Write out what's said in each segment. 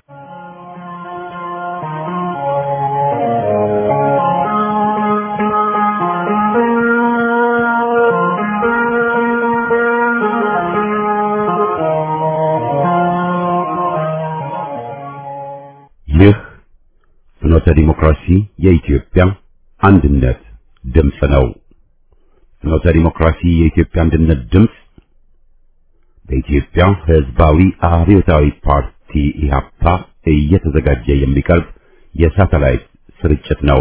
ይህ ፍኖተ ዲሞክራሲ የኢትዮጵያ አንድነት ድምፅ ነው። ፍኖተ ዲሞክራሲ የኢትዮጵያ አንድነት ድምፅ በኢትዮጵያ ሕዝባዊ አብዮታዊ ፓርቲ ኢህአፓ እየተዘጋጀ የሚቀርብ የሳተላይት ስርጭት ነው።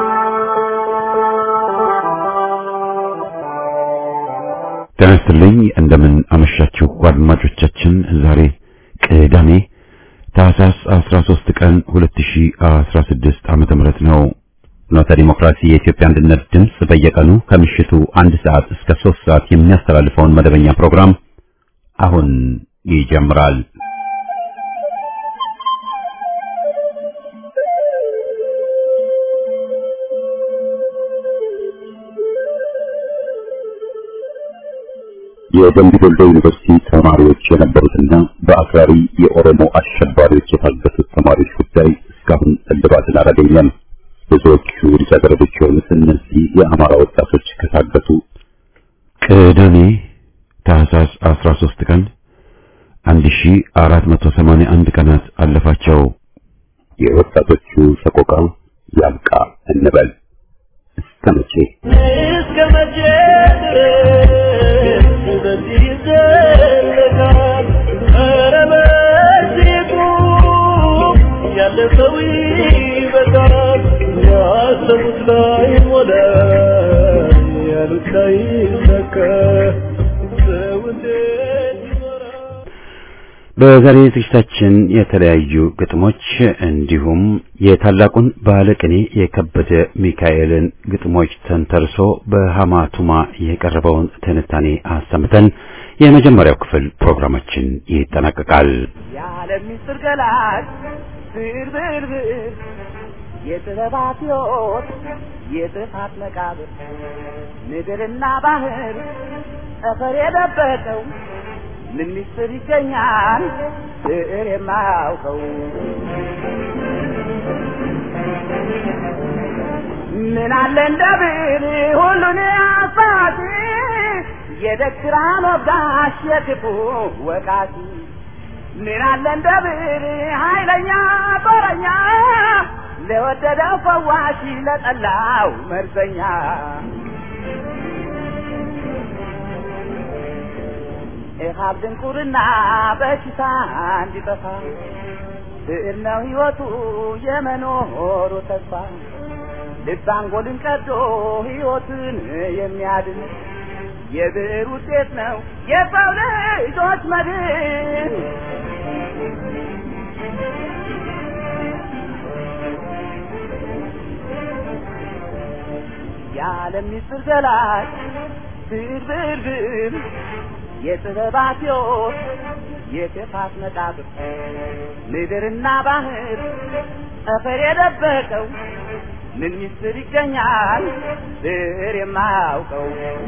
ጤና ይስጥልኝ፣ እንደምን አመሻችሁ አድማጮቻችን። ዛሬ ቅዳሜ ታህሳስ 13 ቀን 2016 ዓመተ ምህረት ነው። ፍኖተ ዲሞክራሲ የኢትዮጵያ አንድነት ድምፅ በየቀኑ ከምሽቱ 1 ሰዓት እስከ 3 ሰዓት የሚያስተላልፈውን መደበኛ ፕሮግራም አሁን ይጀምራል። የደምቢ ዶሎ ዩኒቨርሲቲ ተማሪዎች የነበሩትና በአክራሪ የኦሮሞ አሸባሪዎች የታገቱት ተማሪዎች ጉዳይ እስካሁን እልባትን አላገኘም። ብዙዎቹ ልጃገረዶች የሆኑት እነዚህ የአማራ ወጣቶች ከታገቱ ቅዳሜ ታህሳስ 13 ቀን 1481 ቀናት አለፋቸው። የወጣቶቹ ሰቆቃ ያብቃ እንበል። እስከ መቼ በዚህ ይዘለቃል? ኧረ በዚሁ ያለፈው ይበቃል። ያሰቡት ላይ ሞላ፣ ያሉት ላይ ሰከ ሰው እንዴት ይኖራል? በዛሬ ዝግጅታችን የተለያዩ ግጥሞች እንዲሁም የታላቁን ባለቅኔ የከበደ ሚካኤልን ግጥሞች ተንተርሶ በሐማቱማ የቀረበውን ትንታኔ አሰምተን የመጀመሪያው ክፍል ፕሮግራማችን ይጠናቀቃል። የዓለም ምስጢር ገላጭ ብርብር የጥበባት ሕይወት የጥፋት መቃብር ምድርና ባህር ጠፈር የደበቀው ምን ምስጢር ይገኛል ብዕር የማያውቀው? ምን አለ እንደ ብዕር ሁሉን አሳቲ የደግራ ሞጋሽ የክፉ ወቃቲ? ምን አለ እንደ ብዕር ኃይለኛ ጦረኛ ለወደደው ፈዋሽ ለጠላው መርዘኛ? ኢሃብ ድንቁርና በሽታ እንዲጠፋ ብዕር ነው ሕይወቱ የመኖሩ ተስፋ። ልብ አንጎልን ቀዶ ሕይወትን የሚያድን የብዕር ውጤት ነው የሰው ልጆች መድን። የዓለም ምስጢር ገላጭ ብዕር ብዕር ብዕር የጥበባት ሕይወት የክፋት መቃብር ምድርና ባህር ጠፈር የደበቀው ምን ምስጢር ይገኛል ብዕር የማያውቀው?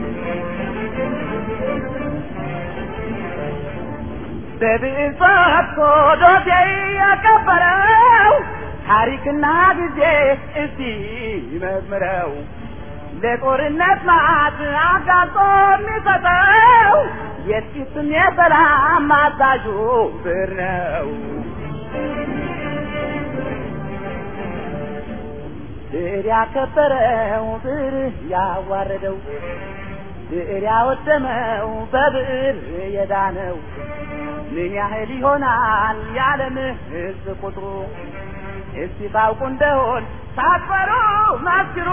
በብዕር ጽፎ ዶሴ ያከበረው ታሪክና ጊዜ እስቲ ይመርምረው። ለጦርነት ማዕት አጋጦ የሚሰጠው የጥቂትም የሰላም አዛዡ ብዕር ነው። ብዕር ያከበረው ብዕር ያዋረደው ብዕር ያወደመው በብዕር የዳነው ምን ያህል ይሆናል የዓለም ሕዝብ ቁጥሩ? እስቲ ታውቁ እንደሆን ሳትፈሩ መስክሩ።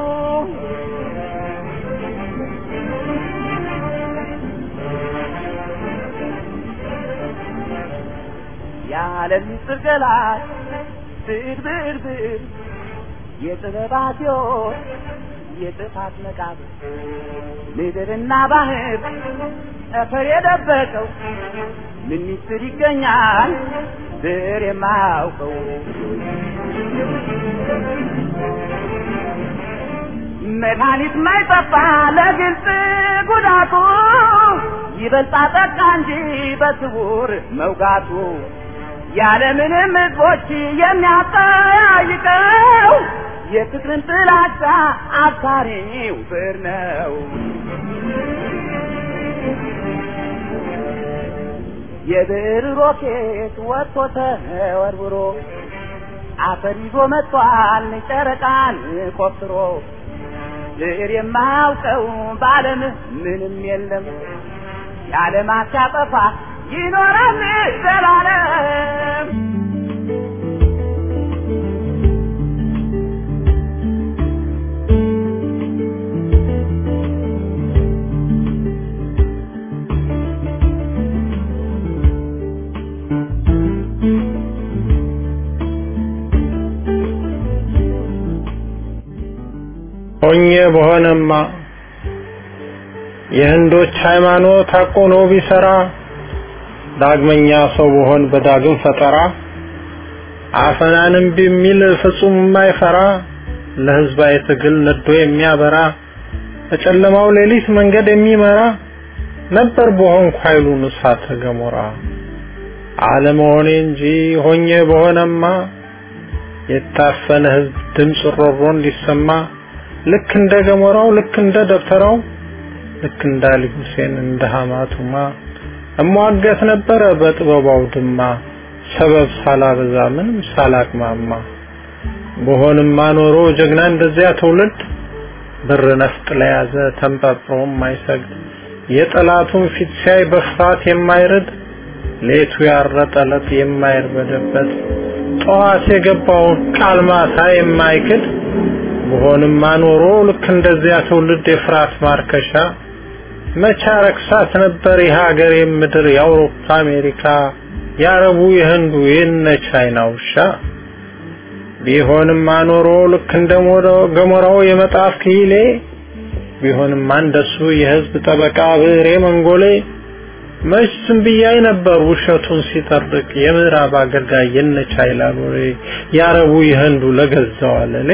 የዓለም ምስጢር ገላጭ ብዕር ብዕር ብዕር የጥበባት ሕይወት የጥፋት መቃብር ምድርና ባህር ጠፈር የደበቀው ምን ምስጢር ይገኛል ብዕር የማያውቀው? መድኃኒት ማይጠፋ ለግልጽ ጉዳቱ ይበልጣ ጠቃ እንጂ በስውር መውጋቱ ያለምንም ሕዝቦች የሚያጠያይቀው የፍቅርን ጥላቻ አባሪው ብር ነው። የብር ሮኬት ወጥቶ ተወርውሮ አፈር ይዞ መጥቷል ጨረቃን ቆፍሮ። ብር የማያውቀው በዓለም ምንም የለም የዓለማት ሲያጠፋ ይኖራል ዘላለም። ሆኜ በሆነማ የህንዶች ሃይማኖት አቆኖ ቢሰራ ዳግመኛ ሰው በሆን በዳግም ፈጠራ አፈናንም ቢሚል ፍጹም የማይፈራ ለህዝባዊ ትግል ነዶ የሚያበራ በጨለማው ሌሊት መንገድ የሚመራ ነበር በሆንኩ ኃይሉን እሳተ ገሞራ። ዓለመሆኔ እንጂ ሆኜ በሆነማ የታፈነ ህዝብ ድምጽ ሮሮ እንዲሰማ ልክ እንደ ገሞራው ልክ እንደ ደብተራው ልክ እንደ አሊ ሁሴን እንደ ሐማቱማ እሟገት ነበረ በጥበባው ድማ ሰበብ ሳላበዛ ምንም ሳላቅማማ። በሆንማ ኖሮ ጀግና እንደዚያ ትውልድ ብር ነፍጥ ለያዘ ተንጠጥሮ የማይሰግድ የጠላቱን ፊት ሲያይ በፍርሃት የማይርድ ሌቱ ያረጠለት የማይርበደበት ጠዋት የገባውን ቃል ማታ የማይክድ በሆንማ ኖሮ ልክ እንደዚያ ትውልድ የፍርሃት ማርከሻ መቻ ረክሳት ነበር የሀገር የምድር የአውሮፓ አሜሪካ ያረቡ የህንዱ የነ ቻይናው ሻ። ቢሆንማ ኖሮ ልክ እንደ ገሞራው የመጣፍ ኪሌ ቢሆንማ እንደሱ የህዝብ ጠበቃ ብሬ መንጎሌ መች ዝም ብያይ ነበር ውሸቱን ሲጠርቅ የምዕራብ አገልጋይ የነ ቻይና ሎሬ ያረቡ የህንዱ ለገዛው አለሌ።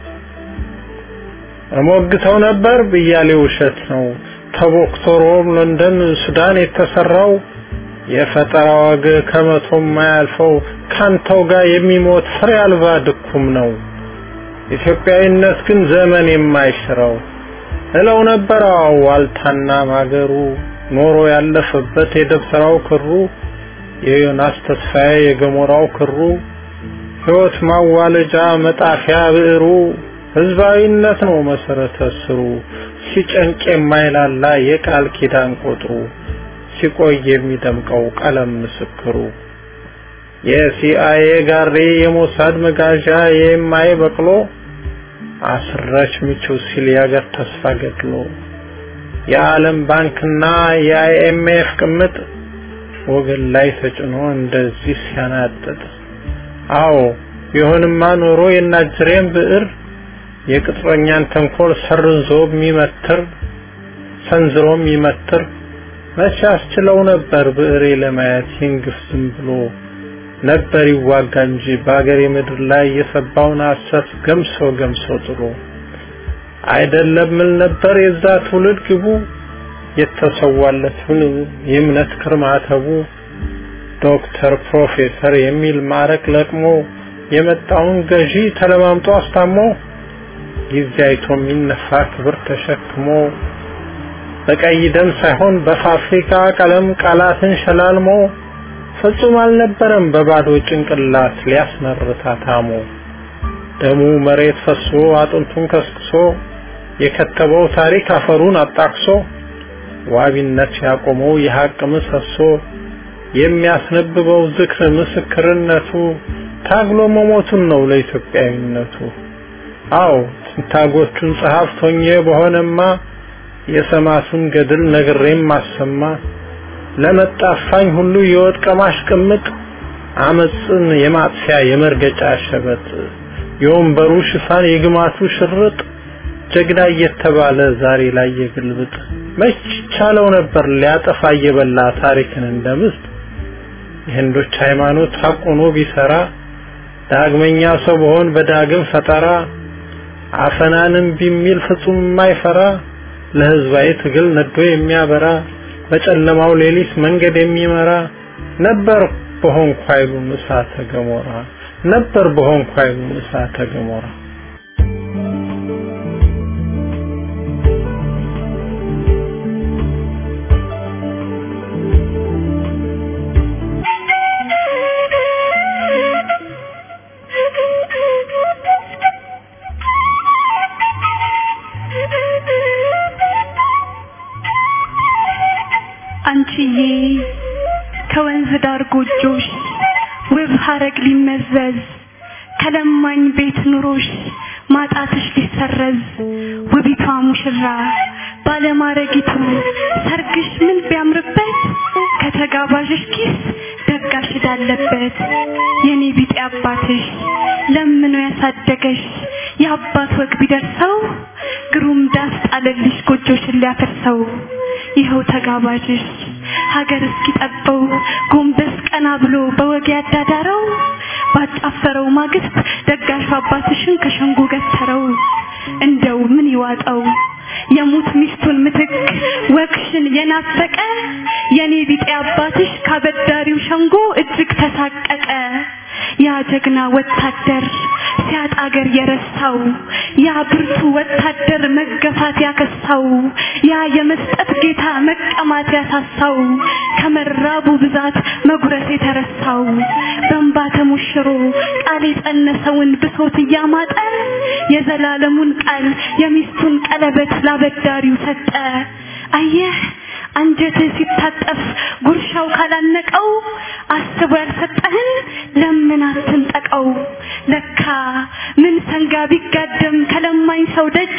እሞግተው ነበር ብያሌ ውሸት ነው ተቦክቶሮም ለንደን ሱዳን የተሰራው የፈጠራ ወግ ከመቶም ማያልፈው ካንተው ጋር የሚሞት ፍሬ አልባ ድኩም ነው። ኢትዮጵያዊነት ግን ዘመን የማይሽረው እለው ነበር ዋልታና ማገሩ ኖሮ ያለፈበት የደብተራው ክሩ የዮናስ ተስፋዬ የገሞራው ክሩ ሕይወት ማዋለጃ መጣፊያ ብዕሩ ህዝባዊነት ነው መሰረተ ስሩ ሲጨንቅ የማይላላ የቃል ኪዳን ቁጥሩ ሲቆይ የሚደምቀው ቀለም ምስክሩ የሲአይኤ ጋሪ የሞሳድ መጋዣ የማይ በቅሎ አስራች ምቹ ሲል ያገር ተስፋ ገድሎ የዓለም ባንክና የአይኤምኤፍ ቅምጥ ወገን ላይ ተጭኖ እንደዚህ ሲያናጥጥ አዎ ቢሆንማ ኖሮ የናጅሬን ብዕር የቅጥረኛን ተንኮል ሰርዞ የሚመትር ሰንዝሮ የሚመትር መቼ አስችለው ነበር ብዕሬ ለማየት ይንግፍ ዝም ብሎ ነበር ይዋጋ እንጂ በአገር የምድር ላይ የሰባውን አሰፍ ገምሶ ጥሎ አይደለም ምን ነበር የዛ ትውልድ ግቡ የተሰዋለትን የእምነት ክርማተቡ ዶክተር ፕሮፌሰር የሚል ማረክ ለቅሞ የመጣውን ገዢ ተለማምጦ አስታሞ ጊዜ አይቶ የሚነፋ ክብር ተሸክሞ በቀይ ደም ሳይሆን በፋብሪካ ቀለም ቃላትን ሸላልሞ ፍጹም አልነበረም በባዶ ጭንቅላት ሊያስመርታ ታሞ ደሙ መሬት ፈሶ አጥንቱን ከስክሶ የከተበው ታሪክ አፈሩን አጣቅሶ ዋቢነት ያቆመው የሐቅ ምሰሶ የሚያስነብበው ዝክር ምስክርነቱ ታግሎ መሞቱን ነው ለኢትዮጵያዊነቱ። አዎ ታጎቹን ጸሐፍቶኜ በሆነማ የሰማቱን ገድል ነግሬም ማሰማ ለመጣፋኝ ሁሉ የወጥቀማሽ ቅምጥ አመጽን የማጥፊያ የመርገጫ ሸበጥ የወንበሩ ሽፋን የግማቱ ሽርጥ ጀግና እየተባለ ዛሬ ላይ የግልብጥ መች ቻለው ነበር ሊያጠፋ የበላ ታሪክን እንደምስጥ የህንዶች ሃይማኖት ሐቆኖ ቢሰራ ዳግመኛ ሰው በሆን በዳግም ፈጠራ አፈናንም ቢሚል ፍጹም የማይፈራ ለህዝባዊ ትግል ነዶ የሚያበራ በጨለማው ሌሊት መንገድ የሚመራ ነበር በሆንኩ ኃይሉን እሳተ ገሞራ ነበር በሆንኩ ኃይሉን እሳተ ገሞራ አንቺዬ ከወንዝ ዳር ጎጆሽ ውብ ሐረግ ሊመዘዝ ከለማኝ ቤት ኑሮሽ ማጣትሽ ሊሰረዝ ውቢቷ ሙሽራ ባለማረጊቱ ሰርግሽ ምን ቢያምርበት ከተጋባዥሽ ኪስ ደጋሽ ዳለበት የኔ ቢጤ አባትሽ ለምኖ ያሳደገሽ የአባት ወግ ቢደርሰው ግሩም ዳስ ጣለልሽ ጎጆሽን ሊያፈርሰው ይኸው ተጋባዥሽ ሀገር እስኪጠበው ጎንበስ ቀና ብሎ በወግ ያዳዳረው ባጫፈረው ማግስት ደጋሽ አባትሽን ከሸንጎ ገተረው እንደው ምን ይዋጣው የሙት ሚስቱን ምትክ ወክሽን የናፈቀ የኔ ቢጤ አባትሽ ካበዳሪው ሸንጎ እጅግ ተሳቀቀ ያ ጀግና ወታደር ሲያጣ አገር የረሳው ያ ብርቱ ወታደር መገፋት ያከሳው ያ የመስጠት ጌታ መቀማት ያሳሳው ከመራቡ ብዛት መጉረስ የተረሳው በእንባ ተሞሽሮ ቃል የጸነሰውን ብሶት ያማጠ የዘላለሙን ቃል የሚስቱን ቀለበት ላበዳሪው ሰጠ አየህ አንጀት ሲታጠፍ ጉርሻው ካላነቀው አስቦ ያልሰጠህን ለምን አትንጠቀው ለካ ምን ሰንጋ ቢጋደም ከለማኝ ሰው ደጂ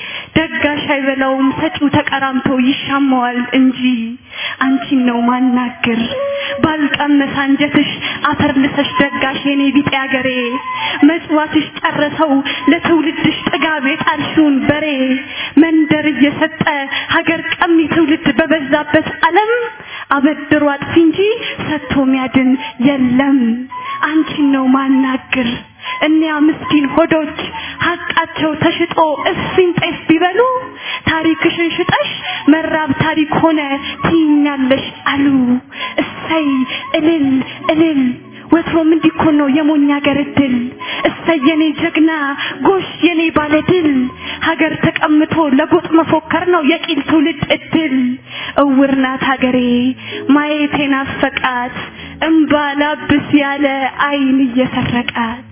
ደጋሽ አይበላውም ሰጪው ተቀራምቶ ይሻማዋል እንጂ አንቺን ነው ማናገር ባልቀመስ አንጀትሽ አፈርልሰሽ ደጋሽ የኔ ቢጤ አገሬ መስዋዕትሽ ጨረሰው ለትውልድሽ ጥጋብ የጣልሽውን በሬ መንደር እየሰጠ ሀገር ቀሚ ትውልድ በበዛበት ዓለም አበድሮ አጥፊ እንጂ ሰጥቶ ሚያድን የለም አንቺን ነው ማናገር እኒያ ምስኪን ሆዶች ሐቃቸው ተሽጦ እስፊን ጤፍ ቢበሉ ታሪክሽን ሽጠሽ መራብ ታሪክ ሆነ ትይኛለሽ አሉ እሰይ እልል እልል ወትሮም እንዲኮን ነው የሞኛ ገረድል እሰይ የኔ ጀግና ጎሽ የኔ ባለድል ሀገር ተቀምጦ ለጎጥ መፎከር ነው የቂል ትውልድ እድል እውርናት ሀገሬ ማየት ናፈቃት እንባ ላብስ ያለ አይን እየሰረቃት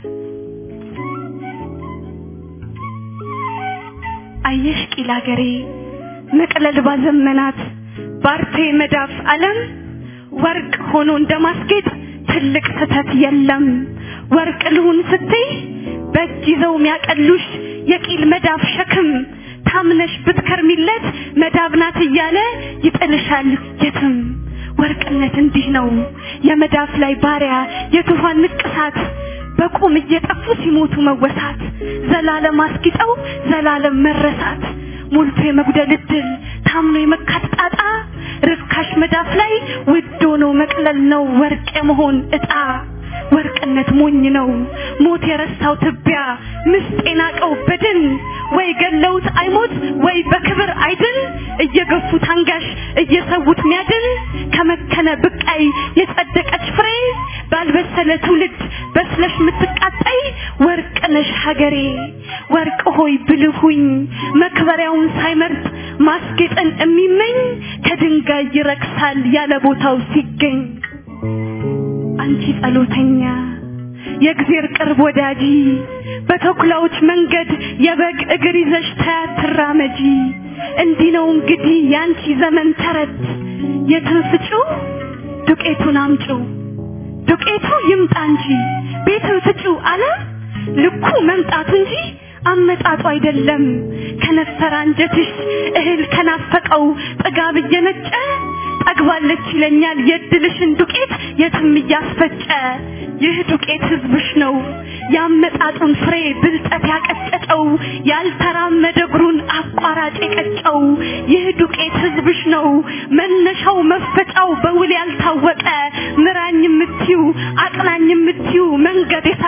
አየሽ ቂል ሀገሬ መቅለል ባዘመናት ባርቴ መዳፍ ዓለም ወርቅ ሆኖ እንደማስጌጥ ትልቅ ስተት የለም ወርቅ ልሁን ስትይ በእጅ ይዘው ሚያቀሉሽ የቂል መዳፍ ሸክም ታምነሽ ብትከርሚለት መዳብናት እያለ ይጥልሻል የትም ወርቅነት እንዲህ ነው የመዳፍ ላይ ባሪያ የቱፋን ንቅሳት በቁም እየጠፉ ሲሞቱ መወሳት ዘላለም አስቂጠው ዘላለም መረሳት ሙልቶ የመጉደል እድል ታምኖ የመካት ጣጣ ርካሽ መዳፍ ላይ ውድ ሆኖ መቅለል ነው ወርቅ የመሆን እጣ ወርቅነት ሞኝ ነው ሞት የረሳው ትቢያ ምስጤና ቀው በድን ወይ ገለውት አይሞት ወይ በክብር አይድን እየገፉት አንጋሽ እየሰውት ሚያድን ከመከነ ብቃይ የጸደቀች ፍሬ ባልበሰለ ትውልድ በስለሽ ምትቃጣይ ወርቅነሽ ሀገሬ ወርቅ ሆይ ብልሁኝ መክበሪያውን ሳይመርጥ ማስጌጥን የሚመኝ ከድንጋይ ይረክሳል ያለ ቦታው ሲገኝ አንቺ ጸሎተኛ የእግዚአብሔር ቅርብ ወዳጂ በተኩላዎች መንገድ የበግ እግር ይዘሽ ተራመጂ እንዲህ ነው እንግዲህ ያንቺ ዘመን ተረት የትንፍጩ ዱቄቱን አምጩ ዱቄቱ ይምጣ እንጂ ቤትን ፍጩ አለ ልኩ መምጣቱ እንጂ አመጣጡ አይደለም ከነፈራ አንጀትሽ እህል ከናፈቀው ጥጋብ እየነጨ ጠግባለች ይለኛል የድልሽን ዱቄት የትም ያስፈጨ ይህ ዱቄት ህዝብሽ ነው ያመጣጡን ፍሬ ብልጠት ያቀጨጨው ያልተራመደ እግሩን አቋራጭ የቀጨው ይህ ዱቄት ህዝብሽ ነው መነሻው መፈጫው በውል ያልታወቀ ምራኝ ምትዩ አቅናኝ ምትዩ መንገድ የሰራ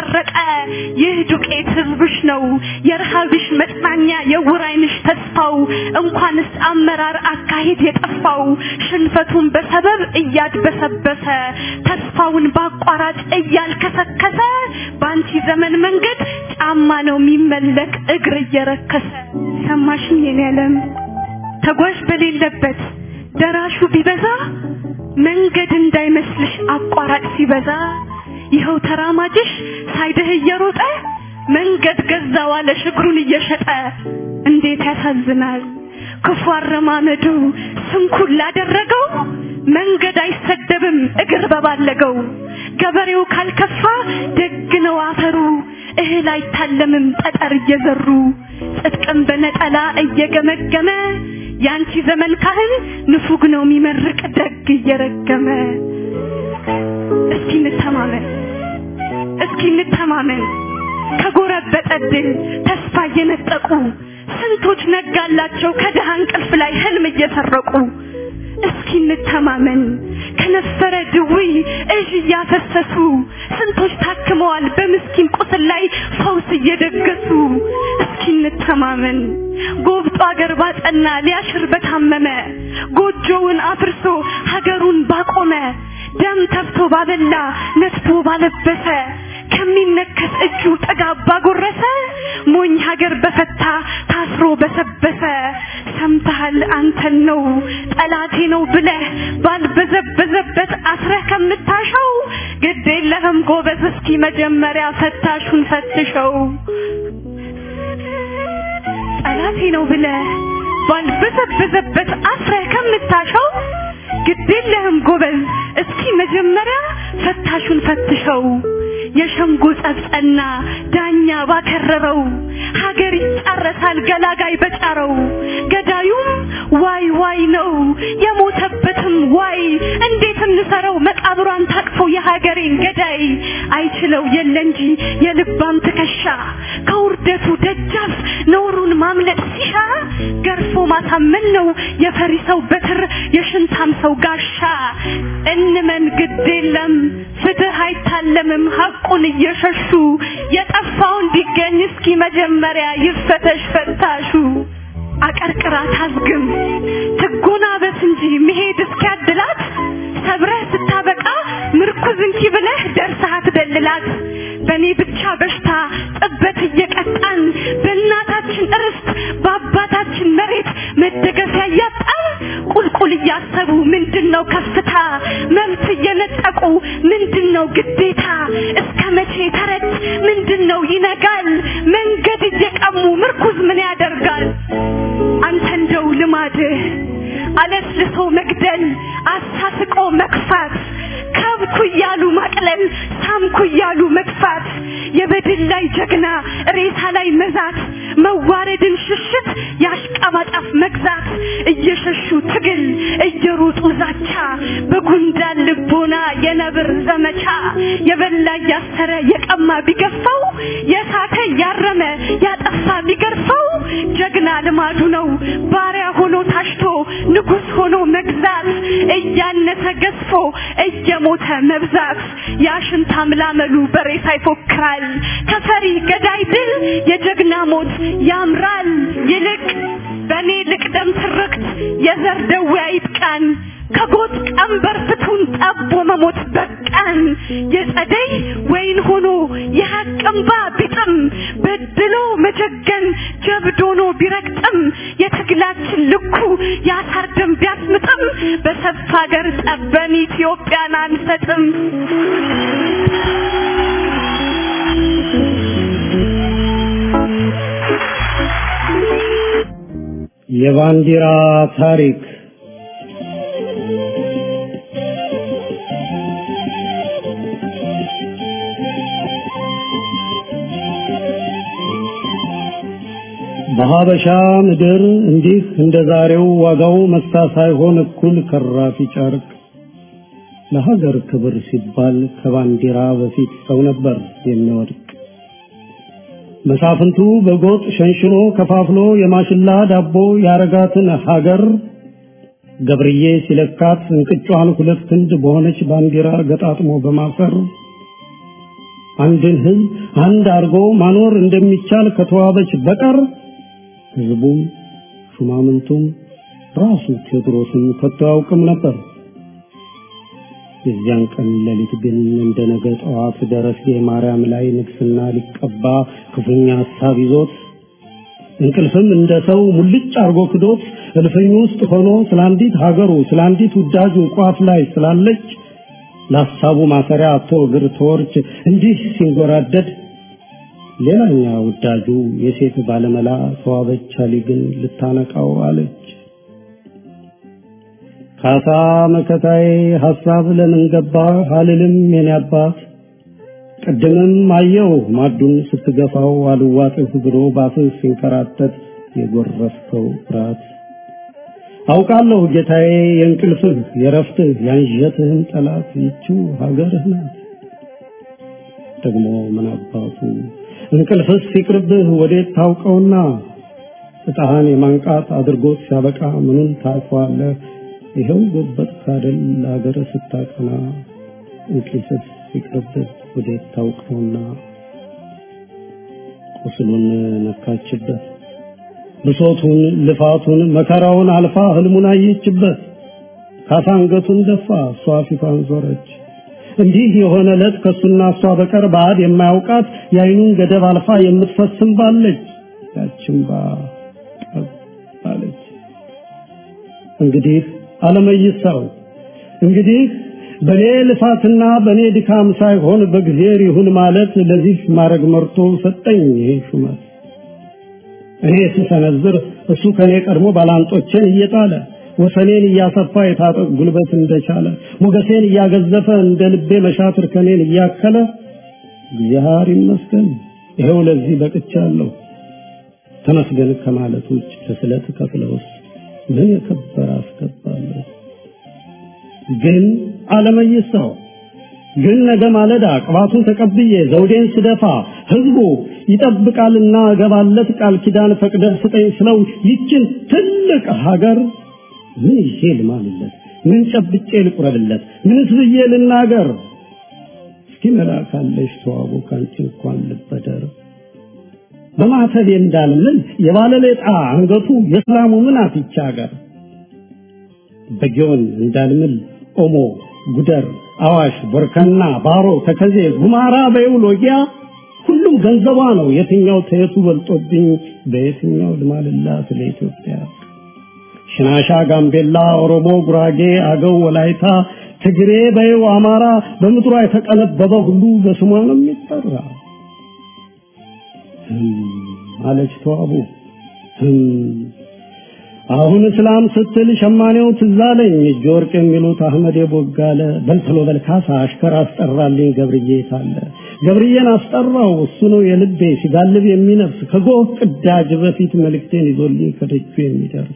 ያንጸባረቀ ይህ ዱቄት ህዝብሽ ነው የረሃብሽ መጽናኛ የውራይንሽ ተስፋው እንኳንስ አመራር አካሄድ የጠፋው ሽንፈቱን በሰበብ እያድበሰበሰ ተስፋውን ባቋራጭ እያልከሰከሰ ባንቺ ዘመን መንገድ ጫማ ነው የሚመለክ እግር እየረከሰ ሰማሽኝ የኔ ዓለም ተጓዥ በሌለበት ደራሹ ቢበዛ መንገድ እንዳይመስልሽ አቋራጭ ሲበዛ ይኸው ተራማጅሽ ሳይደህ እየሮጠ መንገድ ገዛው አለ እግሩን እየሸጠ እንዴት ያሳዝናል ክፉ አረማመዱ ስንኩል ላደረገው መንገድ አይሰደብም እግር በባለገው ገበሬው ካልከፋ ደግ ነው አፈሩ እህል አይታለምም ጠጠር እየዘሩ ጽድቅም በነጠላ እየገመገመ ያንቺ ዘመን ካህን ንፉግ ነው የሚመርቅ ደግ እየረገመ እስኪ እንተማመን ከጎረበጠብን ተስፋ እየነጠቁ ስንቶች ነጋላቸው ከደሃ እንቅልፍ ላይ ህልም እየሰረቁ እስኪ እንተማመን ከነፈረ ድዊ እጅ ያፈሰሱ ስንቶች ታክመዋል በምስኪን ቁስል ላይ ፈውስ እየደገሱ እስኪ እንተማመን ጎብጦ አገር ባጠና ሊያሽር በታመመ ጎጆውን አፍርሶ ሀገሩን ባቆመ ደም ተፍቶ ባበላ ነፍቶ ባለበሰ ከሚነከስ እጁ ጥጋብ ባጎረሰ ሞኝ ሀገር በፈታ ታስሮ በሰበሰ ሰምተሃል አንተን ነው ጠላቴ ነው ብለህ ባልበዘበዘበት አስረህ ከምታሸው ግድ የለህም ጎበዝ እስኪ መጀመሪያ ፈታሹን ፈትሸው ጠላቴ ነው ብለህ ባልበዘበዘበት አስረህ ከምታሸው ግድ የለህም ጎበዝ እስኪ መጀመሪያ ፈታሹን ፈትሸው የሸንጎ ጸጸና ዳኛ ባከረረው ሀገር ይጣረሳል ገላጋይ በጫረው ገዳዩም ዋይ ዋይ ነው የሞተበትም ዋይ እንዴት እንሰራው መቃብሯን ታቅፎ የሀገሬን ገዳይ አይችለው የለ እንጂ የልባም ተከሻ ከውርደቱ ደጃፍ ነውሩን ማምለጥ ሲሻ ገርፎ ማሳመን ነው የፈሪሰው በትር የሽንታም ሰው ጋሻ እንመን ግድ የለም ፍትህ አይታለምም ሐቁን እየሸሹ የጠፋው እንዲገኝ እስኪ መጀመሪያ ይፈተሽ ፈታሹ አቀርቅራ ታዝግም ትጎናበስ እንጂ መሄድ እስኪያድላት ሰብረህ ስታበቃ ምርኩዝ እንኪ ብለህ ደርሰህ አትደልላት በኔ ብቻ በሽታ ጥበት እየቀጣን በእናታችን እርስት በአባታችን መሬት መደገፊያ እያጣን ቁልቁል እያሰቡ ምንድነው ከፍታ መብት እየነጠቁ ምንድነው ግዴታ እስከ መቼ ተረት ምንድነው ይነጋል መንገድ እየቀሙ ምርኩዝ ምን ያደርጋል አንተ እንደው ልማድህ አለስልሶ መግደል አሳስቆ መክፋት ከብኩ ያሉ ማቅለል ሳምኩ ያሉ መጥፋት የበድል ላይ ጀግና ሬሳ ላይ መዛት መዋረድን ሽሽት ያሽቃባጣፍ መግዛት እየሸሹ ትግል እየሮጡ ዛቻ በጉንዳን ልቦና የነብር ዘመቻ የበላ ያሰረ የቀማ ቢገፋው የሳተ ያረመ ያጠፋ ቢገርፈው ጀግና ልማዱ ነው ባሪያ ሆኖ ታሽቶ ንጉስ ሆኖ መግዛት እያነሰ ገዝፎ እየሞተ መብዛት ያሽንታ ምላመሉ በሬሳ ይፎክራል ከፈሪ ገዳይ ድል የጀግና ሞት ያምራል ይልቅ በኔ ልቅደም ትርክት የዘር ደዌ አይጥቃን ከጎት ቀንበር ፍቱን ጠቦ መሞት በቃን የጸደይ ወይን ሆኖ የሐቅምባ ቢጥም በድሎ መጀገን ጀብዶኖ ቢረቅጥም የትግላችን ልኩ ያሳርደም ቢያስምጥም በሰፋ ሀገር ጠበን ኢትዮጵያን አንሰጥም የባንዲራ ታሪክ በሀበሻ ምድር እንዲህ እንደዛሬው ዋጋው መስታ ሳይሆን እኩል ከራፊ ጨርቅ ለሀገር ክብር ሲባል ከባንዲራ በፊት ሰው ነበር የሚወድቅ መሳፍንቱ በጎጥ ሸንሽኖ ከፋፍሎ የማሽላ ዳቦ ያረጋትን ሀገር ገብርዬ ሲለካት እንቅጯን ሁለት ክንድ በሆነች ባንዲራ ገጣጥሞ በማፈር አንድን ህዝብ አንድ አርጎ ማኖር እንደሚቻል ከተዋበች በቀር ህዝቡም ሹማምንቱም ራሱ ቴዎድሮስን ከተዋውቅም ነበር። የዚያን ቀን ሌሊት ግን እንደነገ ጠዋት ደረሴ ማርያም ላይ ንግስና ሊቀባ ክፉኛ ሐሳብ ይዞት እንቅልፍም እንደሰው ሙልጭ አርጎ ክዶት እልፍኙ ውስጥ ሆኖ ስላንዲት ሀገሩ ስላንዲት ውዳጁ ቋፍ ላይ ስላለች ለሐሳቡ ማሰሪያ አቶ እግር ተወርች እንዲህ ሲንጎራደድ ሌላኛ ውዳጁ የሴት ባለመላ ተዋበች አሊ ግን ልታነቃው አለች። ካሳ መከታዬ ሐሳብ ለምን ገባ አልልም የኔ አባት ቀደምም አየው ማዱን ስትገፋው አልዋጥህ ብሎ ባፍህ ሲንከራተት የጎረፍከው ፍራት አውቃለሁ ጌታዬ የእንቅልፍህ የረፍትህ ያንጀትህን ጠላት ይቺው ሀገርህ ናት። ደግሞ ምን አባቱ እንቅልፍስ ሲቅርብህ ወዴት ታውቀውና እጣህን የማንቃት አድርጎት ሲያበቃ ምኑን ታውቀዋለህ? ይኸው ጎበጥ ካደል ለሀገር ስታቀና እንቅልፍስ ሲቅርብህ ወዴት ታውቀውና ቁስሉን ነካችበት ብሶቱን ልፋቱን መከራውን አልፋ ህልሙን አየችበት። ካሳንገቱን ደፋ እሷ ፊቷን ዞረች። እንዲህ የሆነ ዕለት ከሱና እሷ በቀር ባዕድ የማያውቃት የአይኑን ገደብ አልፋ የምትፈስም ባለች ያችም ባለች። እንግዲህ አለመይሳው እንግዲህ በኔ ልፋትና በኔ ድካም ሳይሆን በእግዚአብሔር ይሁን ማለት ለዚህ ማረግ መርቶ ሰጠኝ ይሄ ሹመት። እኔ ስሰነዝር እሱ ከኔ ቀድሞ ባላንጦችን እየጣለ ወሰኔን እያሰፋ የታጠቅ ጉልበት እንደቻለ ሞገሴን እያገዘፈ እንደ ልቤ መሻትር ከኔን እያከለ እግዚአብሔር ይመስገን ይሄው ለዚህ በቅቻለሁ። ተመስገን ከማለት ውጭ ለስለት ከፍለውስ ምን የከበረ አስገባለሁ። ግን አለመይሳው ግን ነገ ማለዳ ቅባቱን ተቀብዬ ዘውዴን ስደፋ ህዝቡ ይጠብቃልና ገባለት ቃል ኪዳን ፈቅደህ ስጠኝ ስለው ይችን ትልቅ ሀገር ምን ይሄል ማለት ምን ጨብጬ ልቁረብለት ምንስ ብዬ ልናገር? እስኪ መላካለሽ ተዋቡ ካንቺ እንኳን ልበደር በማተብ እንዳልምን የባለሌጣ አንገቱ የእስላሙ ምን አፍቻ ሀገር በጊዮን እንዳልምን ኦሞ ጉደር አዋሽ ቦርከና ባሮ ተከዜ ጉማራ በይውሎጊያ ሁሉም ገንዘቧ ነው። የትኛው ተየቱ በልጦብኝ በየትኛው ልማልላት ለኢትዮጵያ? ሽናሻ ጋምቤላ ኦሮሞ ጉራጌ አገው ወላይታ ትግሬ በይው አማራ በምድሯ የተቀነበበ ሁሉ በስሟ ነው የሚጠራ አለች ተዋቡ። አሁን እስላም ስትል ሸማኔው ትዛለኝ እጅ ወርቅ የሚሉት አህመድ የቦጋለ በልተሎ በልካሳ አሽከር አስጠራልኝ ገብርዬ ታለ ገብርዬን አስጠራው እሱ ነው የልቤ ሲጋልብ የሚነፍስ ከጎህ ቅዳጅ በፊት መልእክቴን ይዞልኝ ከደጁ የሚደርስ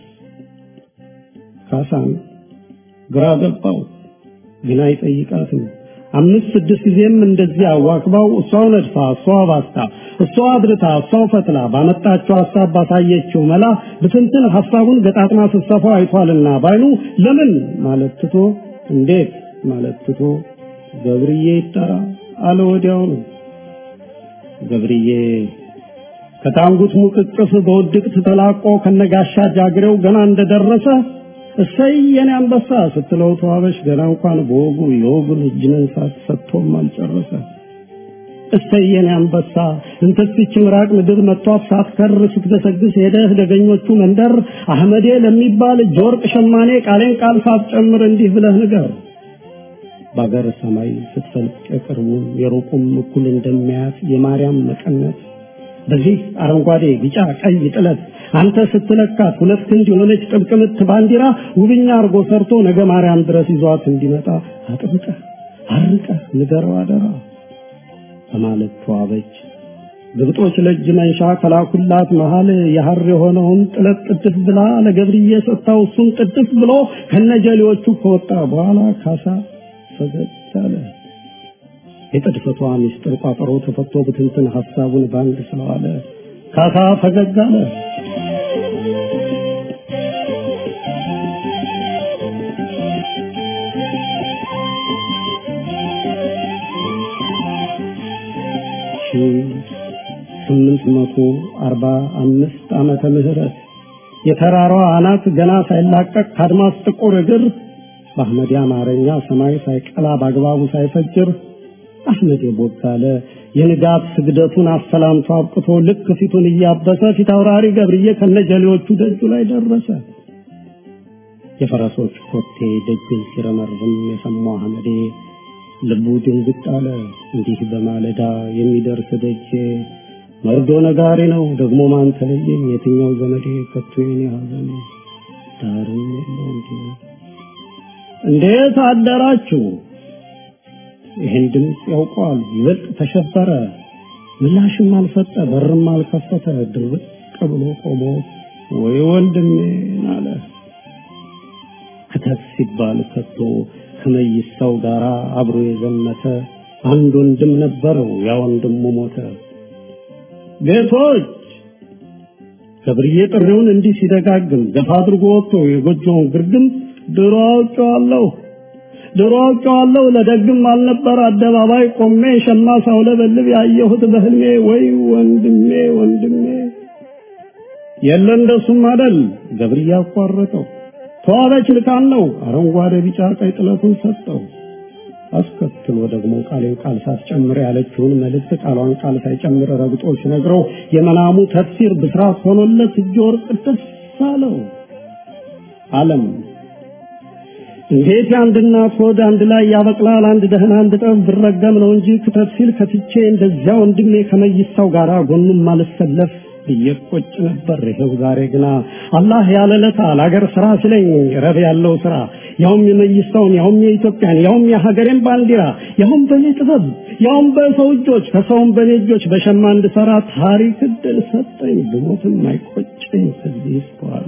ካሳን ግራ ገባው ግን አይጠይቃትም። 5-6 ጊዜም እንደዚህ አዋክባው እሷው ነድፋ እሷው ባስታ እሷው አድርታ እሷው ፈትላ ባመጣቸው ሐሳብ ባሳየችው መላ በትንትን ሐሳቡን ገጣጥማ ተሰፋው አይቷልና ባይኑ ለምን ማለት ትቶ እንዴት ማለት ትቶ ገብርዬ ይጠራ አለ ወዲያው ነው። ገብርዬ ከታንጉት ሙቅቅፍ በውድቅት ተላቆ ከነጋሻ ጃግሬው ገና እንደደረሰ እሰይ የኔ አንበሳ ስትለው ተዋበሽ ገና እንኳን በወጉ የወጉን እጅነን ሳትሰጥቶም አልጨረሰ። እሰይ የኔ አንበሳ እንተስች ምራቅ ምድር መጥቷት ሳትከር ስትገሰግስ ሄደህ ደገኞቹ መንደር አህመዴ ለሚባል ጆርቅ ሸማኔ ቃሌን ቃል ሳትጨምር እንዲህ ብለህ ንገር። ባገር ሰማይ ስትፈልቅ የቅርቡም የሩቁም እኩል እንደሚያት የማርያም መቀነት በዚህ አረንጓዴ ቢጫ ቀይ ጥለት አንተ ስትለካት ሁለት ክንድ የሆነች ጥብቅምት ባንዲራ ውብኛ አርጎ ሰርቶ ነገ ማርያም ድረስ ይዟት እንዲመጣ አጥብቀህ አርቀህ ንገረው አደራ በማለት ተዋበች። ግብጦች ለእጅ መንሻ ከላኩላት መሃል የሐር የሆነውን ጥለት ጥድፍ ብላ ለገብርዬ ሰጥታው እሱም ጥድፍ ብሎ ከነጀሌዎቹ ከወጣ በኋላ ካሳ ፈገግ አለ። የጥድፈቷ ሚስጥር ቋጠሮ ተፈቶ በትንትን ሐሳቡን ባንድ ስለዋለ ካሳ ፈገግ አለ። 1845 ዓመተ ምህረት የተራራው አናት ገና ሳይላቀቅ ከአድማስ ጥቁር እግር በአህመድ አማርኛ ሰማይ ሳይቀላ በአግባቡ ሳይፈጅር አህመድ ቦጋለ የንጋት ስግደቱን አሰላምቶ አብቅቶ ልክ ፊቱን እያበሰ ፊት አውራሪ ገብርዬ ከነጀሌዎቹ ደጁ ላይ ደረሰ። የፈረሶች ኮቴ ደጅን ሲረመርም የሰማው አህመድ ልቡ ድንግጥ አለ። እንዲህ በማለዳ የሚደርስ ደጄ መርዶ ነጋሪ ነው ደግሞ ማን ተለየኝ የትኛው ዘመዴ ከቶ የኔ ሐዘን ዳርም የለው እንዴት አደራችሁ? ይሄን ድምፅ ያውቀዋል ይበልጥ ተሸበረ። ምላሽም አልሰጠ በርም አልከፈተ። ድርቅ ብሎ ቆሞ ወይ ወንድሜ አለ። ከተፍ ሲባል ከቶ ከመይሳው ጋር አብሮ የዘመተ አንድ ወንድም ነበረው። ያ ወንድሙ ሞተ። ቤቶች ገብርዬ ጥሪውን እንዲህ ሲደጋግም ገፋ አድርጎ ወጥቶ የጎጆውን ግርግም ድሮ አውቀዋለሁ ለደግም አልነበር አደባባይ ቆሜ ሸማ ሳውለበልብ ያየሁት በህልሜ ወይ ወንድሜ የለ እንደሱም አይደል ገብርዬ አቋረጠው። ተዋበች ልካን ነው አረንጓዴ ቢጫ ቀይ ጥለቱን ሰጠው። አስከትሎ ደግሞ ቃሌን ቃል ሳትጨምር ያለችውን መልእክት ቃሏን ቃል ሳይጨምር ረግጦ ሲነግረው የመናሙ ተፍሲር ብስራት ሆኖለት እጅ ወርቅ ደስ አለው። ዓለም እንዴት አንድ እናት ሆድ አንድ ላይ ያበቅላል አንድ ደህና አንድ ጠብ ብረገም ነው እንጂ ከተፍሲል ከትቼ እንደዚያ ወንድሜ ከመይሳው ጋራ ጎኑም ማልሰለፍ ይቆጭ ነበር። ይሄው ዛሬ ግና አላህ ያለለታ ለሀገር ስራ ሲለኝ ረብ ያለው ስራ ያውም የመይሳውን ያውም የኢትዮጵያን ያውም የሀገሬን ባንዲራ ያውም በኔ ጥበብ ያውም በሰው እጆች ከሰውም በኔ እጆች በሸማ እንድሰራ ታሪክ እድል ሰጠኝ። ብሞትም አይቆጨኝ ከዚህ በኋላ።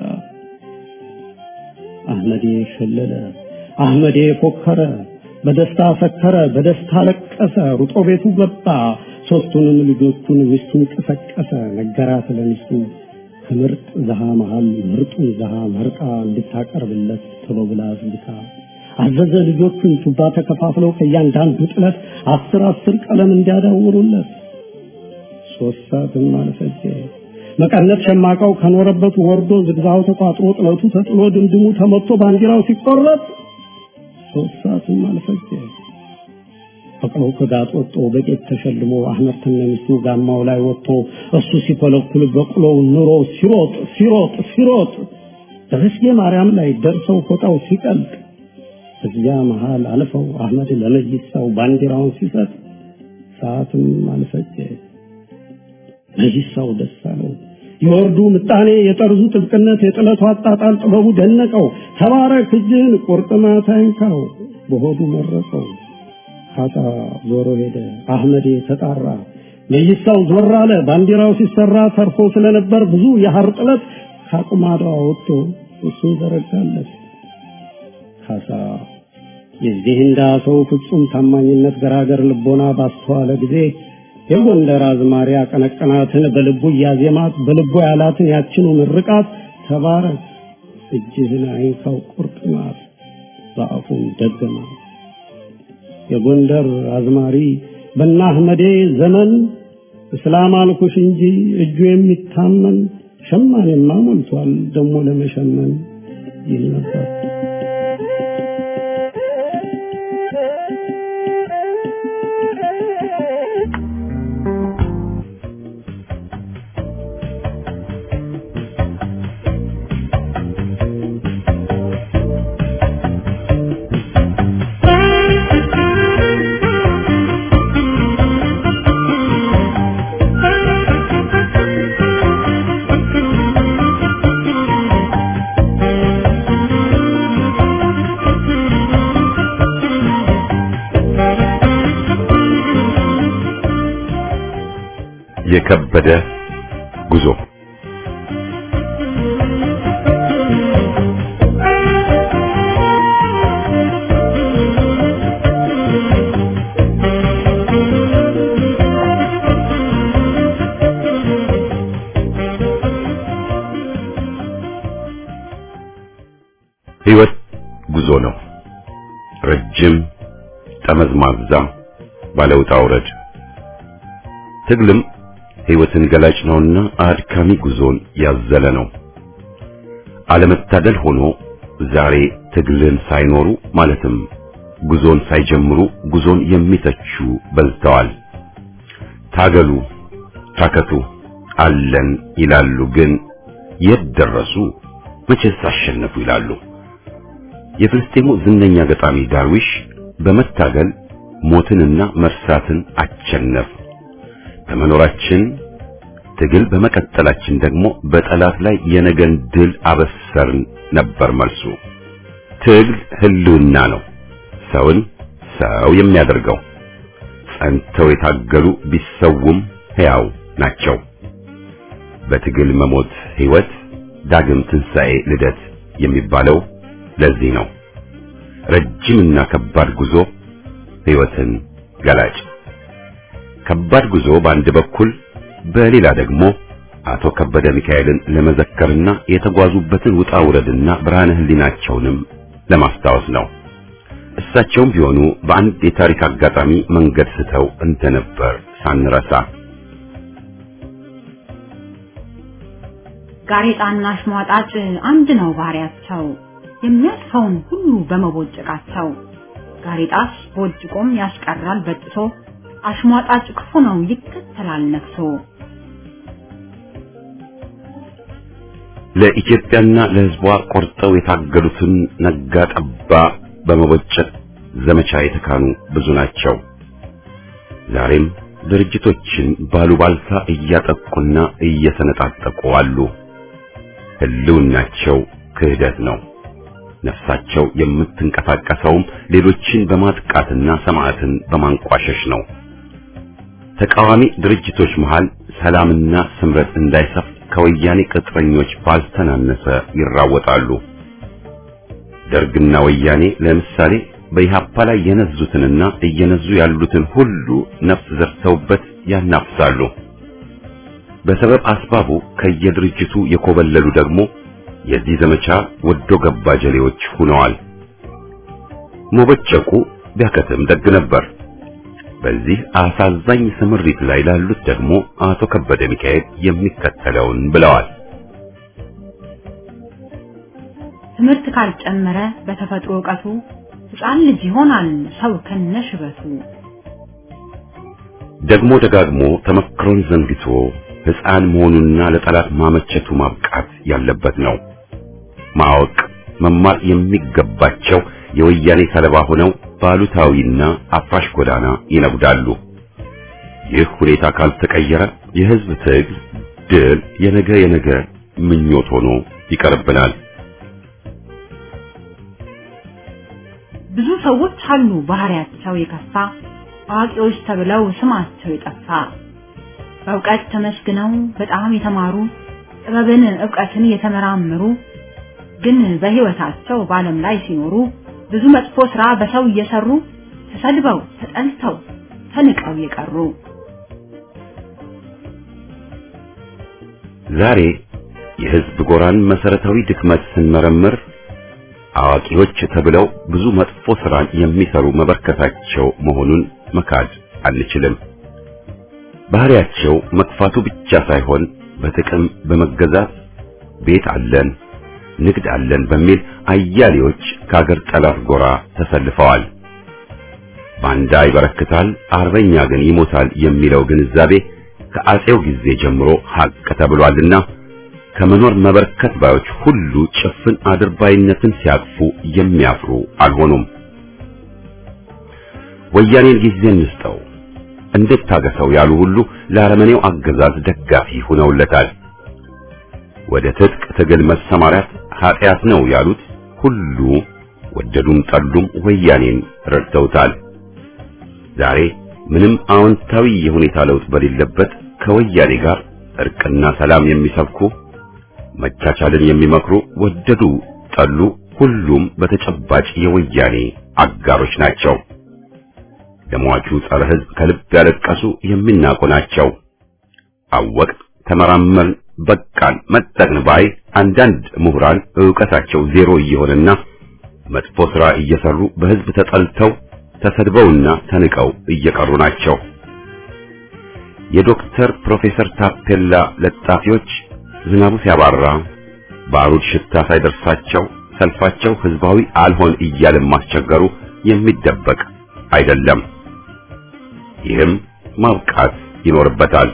አህመዴ ሸለለ፣ አህመዴ ፎከረ፣ በደስታ ሰከረ፣ በደስታ ለቀሰ። ሩጦ ቤቱ ገባ፣ ሶስቱንም ልጆቹን ሚስቱን ቀሰቀሰ። ነገራት ለሚስቱ ከምርጥ ዘሃ መሃል ምርጡን ዘሃ መርጣ እንድታቀርብለት ቶሎ ብላ አዝልካ አዘዘ። ልጆቹን ቱባ ተከፋፍለው ከእያንዳንዱ ጥለት 10 ቀለም እንዲያዳውሩለት። 3 ሰዓትም አልፈጀ። መቀነት ሸማቃው ከኖረበት ወርዶ ዝግዛው ተቋጥሮ ጥለቱ ተጥሎ ድምድሙ ተመቶ ባንዲራው ሲቆረጥ 3 ሰዓትም አልፈጀ። ፈቅሮ ከጋጥ ወጥቶ በቄት ተሸልሞ አህመድ ተነሚስቱ ጋማው ላይ ወጥቶ እሱ ሲፈለኩል በቅሎው ኑሮ ሲሮጥ ደረስጌ ማርያም ላይ ደርሰው ፎጣው ሲቀልጥ እዚያ መሃል አልፈው አህመድ ለመይሳው ባንዲራውን ሲሰጥ ሰዓትም አልፈጀ። መይሳው ደስ አለው። የወርዱ ምጣኔ የጠርዙ ጥብቅነት የጥለቱ አጣጣል ጥበቡ ደነቀው። ተባረክ እጅህን ቁርጥማት አይንካው በሆዱ መረቀው። ካሳ ዞሮ ሄደ። አህመድ ተጣራ። መይሳው ዞር አለ። ባንዲራው ሲሰራ ተርፎ ስለነበር ብዙ የሐር ጥለት ካቁማዳው ወጥቶ እሱ ዘረጋለት። ካሳ የዚህ እንዳ ሰው ፍጹም ታማኝነት ገራገር ልቦና ባስተዋለ ጊዜ የጎንደር አዝማሪ አቀነቀናትን በልቡ ያዜማት በልቡ ያላትን ያችኑ ምርቃት ተባረክ እጅህን አይንካው ቁርጥማት በአፉም ደገማ። የጎንደር አዝማሪ በእነ አህመዴ ዘመን እስላም አልኩሽ እንጂ እጁ የሚታመን ሸማኔማ ሞልቷል ደሞ ለመሸመን ይል ነበር። የከበደ ጉዞ ህይወት ጉዞ ነው። ረጅም ጠመዝማዛ ባለውጣ ውረድ። ትግልም ሕይወትን ገላጭ ነውና አድካሚ ጉዞን ያዘለ ነው። አለመታደል ሆኖ ዛሬ ትግልን ሳይኖሩ ማለትም ጉዞን ሳይጀምሩ ጉዞን የሚተቹ በዝተዋል። ታገሉ፣ ታከቱ፣ አለን ይላሉ፣ ግን የት ደረሱ? መቼስ አሸነፉ ይላሉ። የፍልስጤሙ ዝነኛ ገጣሚ ዳርዊሽ በመታገል ሞትንና መርሳትን አቸነፍ፣ በመኖራችን ትግል በመቀጠላችን ደግሞ በጠላት ላይ የነገን ድል አበሰርን ነበር መልሱ። ትግል ህልውና ነው፣ ሰውን ሰው የሚያደርገው። ጸንተው የታገሉ ቢሰውም ሕያው ናቸው። በትግል መሞት ሕይወት፣ ዳግም ትንሣኤ ልደት የሚባለው ለዚህ ነው። ረጅምና ከባድ ጉዞ ሕይወትን ገላጭ። ከባድ ጉዞ በአንድ በኩል፣ በሌላ ደግሞ አቶ ከበደ ሚካኤልን ለመዘከርና የተጓዙበትን ውጣ ውረድና ብርሃነ ህሊናቸውንም ለማስታወስ ነው። እሳቸውም ቢሆኑ በአንድ የታሪክ አጋጣሚ መንገድ ስተው እንደነበር ሳንረሳ። ጋሬጣና አሽሟጣጭ አንድ ነው ባህሪያቸው፣ የሚያልፈውን ሁሉ በመቦጨቃቸው። ጋሬጣስ ቦጭቆም ያስቀራል በጥሶ፣ አሽሟጣጭ ክፉ ነው ይከተላል ነፍሶ። ለኢትዮጵያና ለሕዝቧ ቆርጠው የታገሉትን ነጋ ጠባ በመቦጨቅ ዘመቻ የተካኑ ብዙ ናቸው። ዛሬም ድርጅቶችን ባሉባልታ እያጠቁና እየሰነጣጠቁ አሉ። ህልውናቸው ክህደት ነው። ነፍሳቸው የምትንቀሳቀሰውም ሌሎችን በማጥቃትና ሰማዕትን በማንቋሸሽ ነው። ተቃዋሚ ድርጅቶች መሃል ሰላምና ስምረት እንዳይሰፍ ከወያኔ ቅጥረኞች ባልተናነሰ ይራወጣሉ። ደርግና ወያኔ ለምሳሌ በኢህአፓ ላይ የነዙትንና እየነዙ ያሉትን ሁሉ ነፍስ ዘርተውበት ያናፍሳሉ። በሰበብ አስባቡ ከየድርጅቱ የኮበለሉ ደግሞ የዚህ ዘመቻ ወዶ ገባ ጀሌዎች ሆነዋል። መቦጨቁ ቢያከትም ደግ ነበር። በዚህ አሳዛኝ ስምሪት ላይ ላሉት ደግሞ አቶ ከበደ ሚካኤል የሚከተለውን ብለዋል። ትምህርት ካልጨመረ በተፈጥሮ ዕውቀቱ ሕፃን ልጅ ይሆናል ሰው ከነሽበቱ። ደግሞ ደጋግሞ ተመክሮን ዘንግቶ ሕፃን መሆኑና ለጠላት ማመቸቱ ማብቃት ያለበት ነው። ማወቅ መማር የሚገባቸው የወያኔ ሰለባ ሆነው ባሉታዊና አፍራሽ ጎዳና ይነጉዳሉ። ይህ ሁኔታ ካልተቀየረ የሕዝብ ትግል ድል የነገ ምኞት ሆኖ ይቀርብናል። ብዙ ሰዎች አሉ ባህሪያቸው የከፋ፣ አዋቂዎች ተብለው ስማቸው የጠፋ። በእውቀት ተመስግነው በጣም የተማሩ፣ ጥበብን ዕውቀትን የተመራመሩ፣ ግን በሕይወታቸው በዓለም ላይ ሲኖሩ ብዙ መጥፎ ሥራ በሰው እየሰሩ ተሰድበው ተጠልተው ተንቀው የቀሩ። ዛሬ የሕዝብ ጎራን መሰረታዊ ድክመት ስንመረምር አዋቂዎች ተብለው ብዙ መጥፎ ሥራን የሚሰሩ መበርከታቸው መሆኑን መካድ አንችልም። ባህሪያቸው መጥፋቱ ብቻ ሳይሆን በጥቅም በመገዛት ቤት አለን ንግድ አለን በሚል አያሌዎች ከአገር ጠላት ጎራ ተሰልፈዋል። ባንዳ ይበረክታል፣ አርበኛ ግን ይሞታል የሚለው ግንዛቤ ከአጼው ጊዜ ጀምሮ ሀቅ ተብሏልና ከመኖር መበርከት ባዮች ሁሉ ጭፍን አድርባይነትን ሲያቅፉ የሚያፍሩ አልሆኑም። ወያኔን ጊዜ እንስጠው እንዴት ታገሰው ያሉ ሁሉ ለአረመኔው አገዛዝ ደጋፊ ሆነውለታል። ወደ ትጥቅ ትግል መሰማራት ኃጢአት ነው ያሉት ሁሉ ወደዱም ጠሉም ወያኔን ረድተውታል። ዛሬ ምንም አዎንታዊ የሁኔታ ለውጥ በሌለበት ከወያኔ ጋር እርቅና ሰላም የሚሰብኩ መቻቻልን የሚመክሩ ወደዱ ጠሉ ሁሉም በተጨባጭ የወያኔ አጋሮች ናቸው። ለሟቹ ጸረ ሕዝብ ከልብ ያለቀሱ የሚናቁ ናቸው። አወቅት ተመራመርን በቃን መጠቅን ባይ አንዳንድ ምሁራን ዕውቀታቸው ዜሮ እየሆነና መጥፎ ሥራ እየሰሩ በሕዝብ ተጠልተው ተሰድበውና ተንቀው እየቀሩ ናቸው። የዶክተር ፕሮፌሰር ታፔላ ለጣፊዎች ዝናቡ ሲያባራ ባሩድ ሽታ ሳይደርሳቸው ሰልፋቸው ህዝባዊ አልሆን እያለ ማስቸገሩ የሚደበቅ አይደለም። ይህም ማብቃት ይኖርበታል።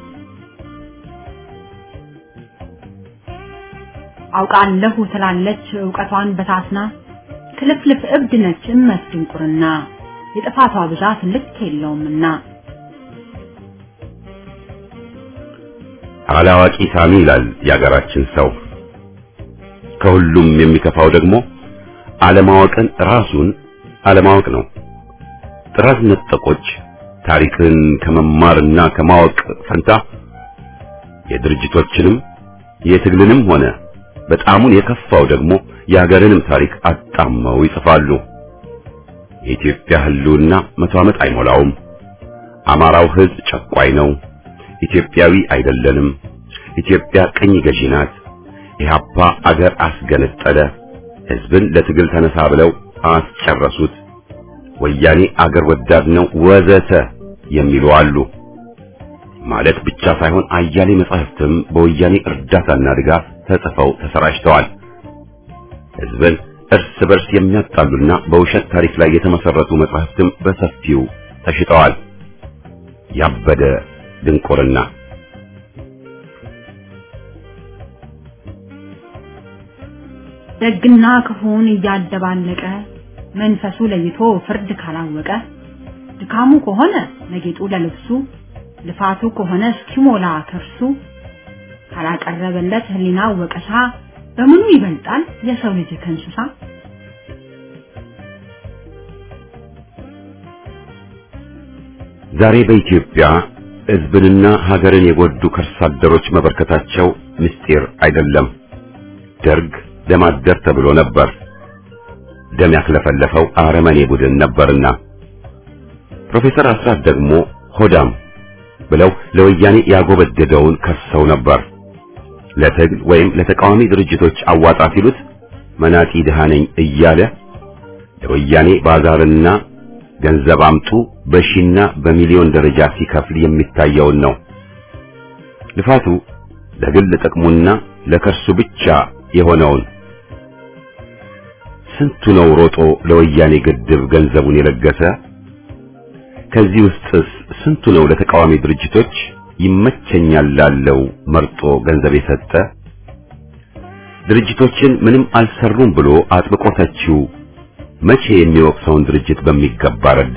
አውቃለሁ ትላለች ዕውቀቷን በታስና ክልፍልፍ እብድ ነች እመት ድንቁርና የጥፋቷ ብዛት ልክ የለውምና። አላዋቂ ሳሚ ይላል ያገራችን ሰው። ከሁሉም የሚከፋው ደግሞ አለማወቅን ራሱን አለማወቅ ነው። ጥራት ነጠቆች ታሪክን ከመማርና ከማወቅ ፈንታ የድርጅቶችንም የትግልንም ሆነ በጣሙን የከፋው ደግሞ የሀገርንም ታሪክ አጣመው ይጽፋሉ። የኢትዮጵያ ህልውና 100 ዓመት አይሞላውም። አማራው ህዝብ ጨቋይ ነው። ኢትዮጵያዊ አይደለንም። ኢትዮጵያ ቅኝ ገዢ ናት። ኢህአፓ አገር አስገነጠለ። ህዝብን ለትግል ተነሳ ብለው አስጨረሱት። ወያኔ አገር ወዳድ ነው ወዘተ የሚሉ አሉ። ማለት ብቻ ሳይሆን አያሌ መጻሕፍትም በወያኔ እርዳታና ድጋፍ ተጽፈው ተሰራጭተዋል። ህዝብን እርስ በርስ የሚያጣሉና በውሸት ታሪክ ላይ የተመሰረቱ መጻሕፍትም በሰፊው ተሽጠዋል። ያበደ ድንቁርና። ደግና ክፉን እያደባለቀ መንፈሱ ለይቶ ፍርድ ካላወቀ ድካሙ ከሆነ ለጌጡ ለልብሱ ልፋቱ ከሆነ እስኪሞላ ከርሱ ካላቀረበለት ህሊናው ወቀሳ በምኑ ይበልጣል የሰው ልጅ ከእንስሳ? ዛሬ በኢትዮጵያ ህዝብንና ሀገርን የጎዱ ከርሳ አደሮች መበርከታቸው ምስጢር አይደለም። ደርግ ደም አደር ተብሎ ነበር። ደም ያክለፈለፈው አረመኔ ቡድን ነበርና ፕሮፌሰር አስራት ደግሞ ሆዳም ብለው ለወያኔ ያጎበደደውን ከሰው ነበር። ለትግል ወይም ለተቃዋሚ ድርጅቶች አዋጣ ሲሉት መናጢ ድሃ ነኝ እያለ ለወያኔ ባዛርና ገንዘብ አምጡ በሺና በሚሊዮን ደረጃ ሲከፍል የሚታየውን ነው። ልፋቱ ለግል ጥቅሙና ለከርሱ ብቻ የሆነውን። ስንቱ ነው ሮጦ ለወያኔ ግድብ ገንዘቡን የለገሰ? ከዚህ ውስጥስ ስንቱ ነው ለተቃዋሚ ድርጅቶች ይመቸኛል ላለው መርጦ ገንዘብ የሰጠ? ድርጅቶችን ምንም አልሰሩም ብሎ አጥብቆ ተቺው መቼ የሚወቅሰውን ድርጅት በሚገባ ረዳ?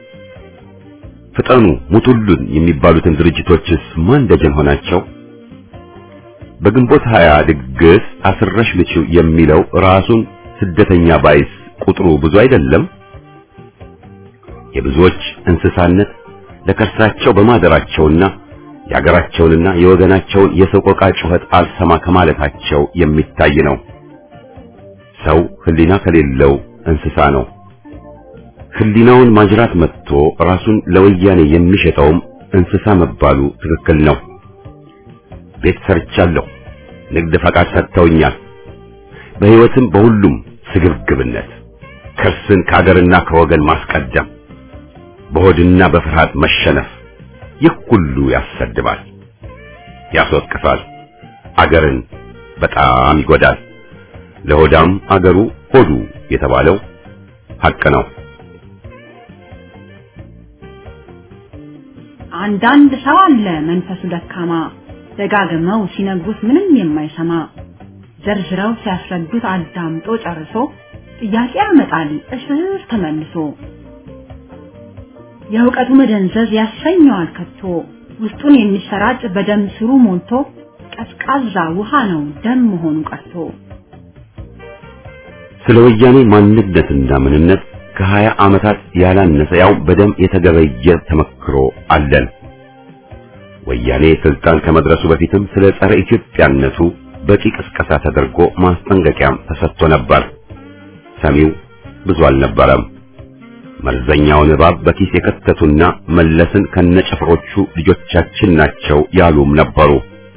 ፍጠኑ ሙቱሉን የሚባሉትን ድርጅቶችስ ማን ደጀን ሆናቸው? በግንቦት 20 ድግስ አስረሽ ልችው የሚለው ራሱን ስደተኛ ባይስ ቁጥሩ ብዙ አይደለም? የብዙዎች እንስሳነት ለከርሳቸው በማደራቸውና የሀገራቸውንና የወገናቸውን የሰቆቃ ጩኸት አልሰማ ከማለታቸው የሚታይ ነው። ሰው ህሊና ከሌለው እንስሳ ነው። ህሊናውን ማጅራት መጥቶ ራሱን ለወያኔ የሚሸጠውም እንስሳ መባሉ ትክክል ነው። ቤት ሰርቻለሁ፣ ንግድ ፈቃድ ሰጥተውኛል። በህይወትም በሁሉም ስግብግብነት ከርስን ከሀገርና ከወገን ማስቀደም፣ በሆድና በፍርሃት መሸነፍ፣ ይህ ሁሉ ያሰድባል፣ ያስወቅሳል፣ አገርን በጣም ይጎዳል። ለሆዳም አገሩ ሆዱ የተባለው ሐቅ ነው። አንዳንድ ሰው አለ መንፈሱ ደካማ ደጋግመው ሲነግሩት ምንም የማይሰማ ዘርዝረው ሲያስረዱት አዳምጦ ጨርሶ ጥያቄ ያመጣል እስር ተመልሶ። የእውቀቱ መደንዘዝ ያሰኘዋል ከቶ ውስጡን የሚሰራጭ በደም ስሩ ሞልቶ ቀዝቃዛ ውሃ ነው ደም መሆኑ ቀርቶ። ስለ ወያኔ ማንነትና ምንነት ከ20 ዓመታት ያላነሰ ያው በደም የተገበየ ተመክሮ አለን። ወያኔ ስልጣን ከመድረሱ በፊትም ስለ ጸረ ኢትዮጵያነቱ በቂ ቅስቀሳ ተደርጎ ማስጠንቀቂያም ተሰጥቶ ነበር። ሰሚው ብዙ አልነበረም። መርዘኛውን እባብ በኪስ የከተቱና መለስን ከነጭፍሮቹ ልጆቻችን ናቸው ያሉም ነበሩ።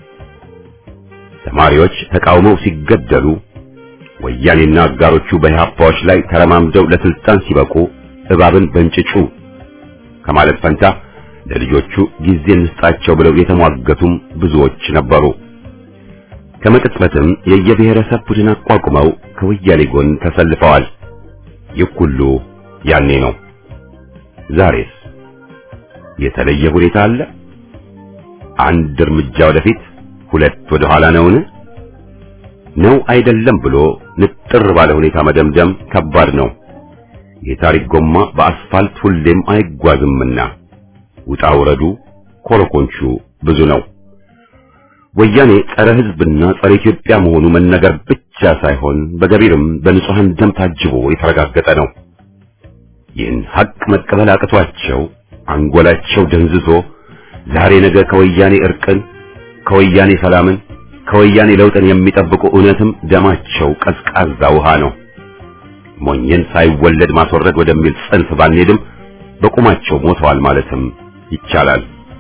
ተማሪዎች ተቃውመው ሲገደሉ ወያኔና አጋሮቹ በኢህአፓዎች ላይ ተረማምደው ለስልጣን ሲበቁ እባብን በእንጭጩ ከማለት ፈንታ ለልጆቹ ጊዜ እንስጣቸው ብለው የተሟገቱም ብዙዎች ነበሩ። ከመቅጽበትም የየብሔረሰብ ቡድን አቋቁመው ከወያኔ ጎን ተሰልፈዋል። ይህ ሁሉ ያኔ ነው። ዛሬስ የተለየ ሁኔታ አለ? አንድ እርምጃ ወደፊት ሁለት ወደ ኋላ ነውን? ነው አይደለም ብሎ ንጥር ባለ ሁኔታ መደምደም ከባድ ነው። የታሪክ ጎማ በአስፋልት ሁሌም አይጓዝምና ውጣ ውረዱ ኮረኮንቹ ብዙ ነው። ወያኔ ጸረ ሕዝብና ጸረ ኢትዮጵያ መሆኑ መነገር ብቻ ሳይሆን በገቢርም በንጹሃን ደም ታጅቦ የተረጋገጠ ነው። ይህን ሐቅ መቀበል አቅቷቸው አንጎላቸው ደንዝዞ ዛሬ ነገ ከወያኔ እርቅን፣ ከወያኔ ሰላምን፣ ከወያኔ ለውጥን የሚጠብቁ እውነትም ደማቸው ቀዝቃዛ ውሃ ነው። ሞኝን ሳይወለድ ማስወረድ ወደሚል ጽንፍ ባንሄድም በቁማቸው ሞተዋል ማለትም ይቻላል።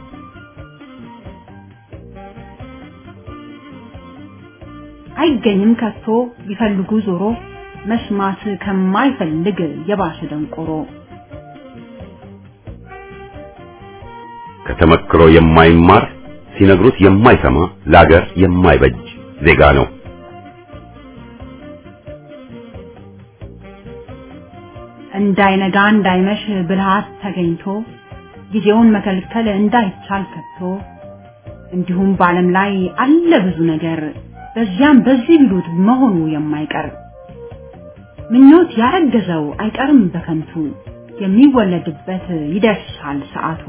አይገኝም ከቶ ቢፈልጉ ዞሮ መስማት ከማይፈልግ የባሰ ደንቆሮ ከተመክሮ የማይማር ሲነግሩት የማይሰማ ለአገር የማይበጅ ዜጋ ነው። እንዳይነጋ እንዳይመሽ ብልሃት ተገኝቶ ጊዜውን መከልከል እንዳይቻል ከቶ እንዲሁም በዓለም ላይ አለ ብዙ ነገር በዚያም በዚህ ቢሉት መሆኑ የማይቀር ምኞት ያረገዘው አይቀርም በከንቱ የሚወለድበት ይደርሳል ሰዓቱ።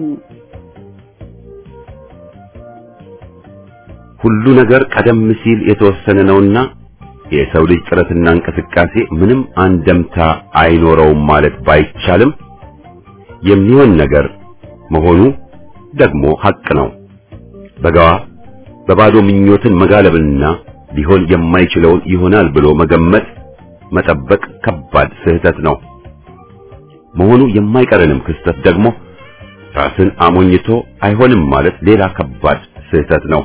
ሁሉ ነገር ቀደም ሲል የተወሰነ ነውና የሰው ልጅ ጥረትና እንቅስቃሴ ምንም አንደምታ አይኖረውም ማለት ባይቻልም የሚሆን ነገር መሆኑ ደግሞ ሐቅ ነው። በጋዋ በባዶ ምኞትን መጋለብና ሊሆን የማይችለውን ይሆናል ብሎ መገመት መጠበቅ ከባድ ስህተት ነው። መሆኑ የማይቀርንም ክስተት ደግሞ ራስን አሞኝቶ አይሆንም ማለት ሌላ ከባድ ስህተት ነው።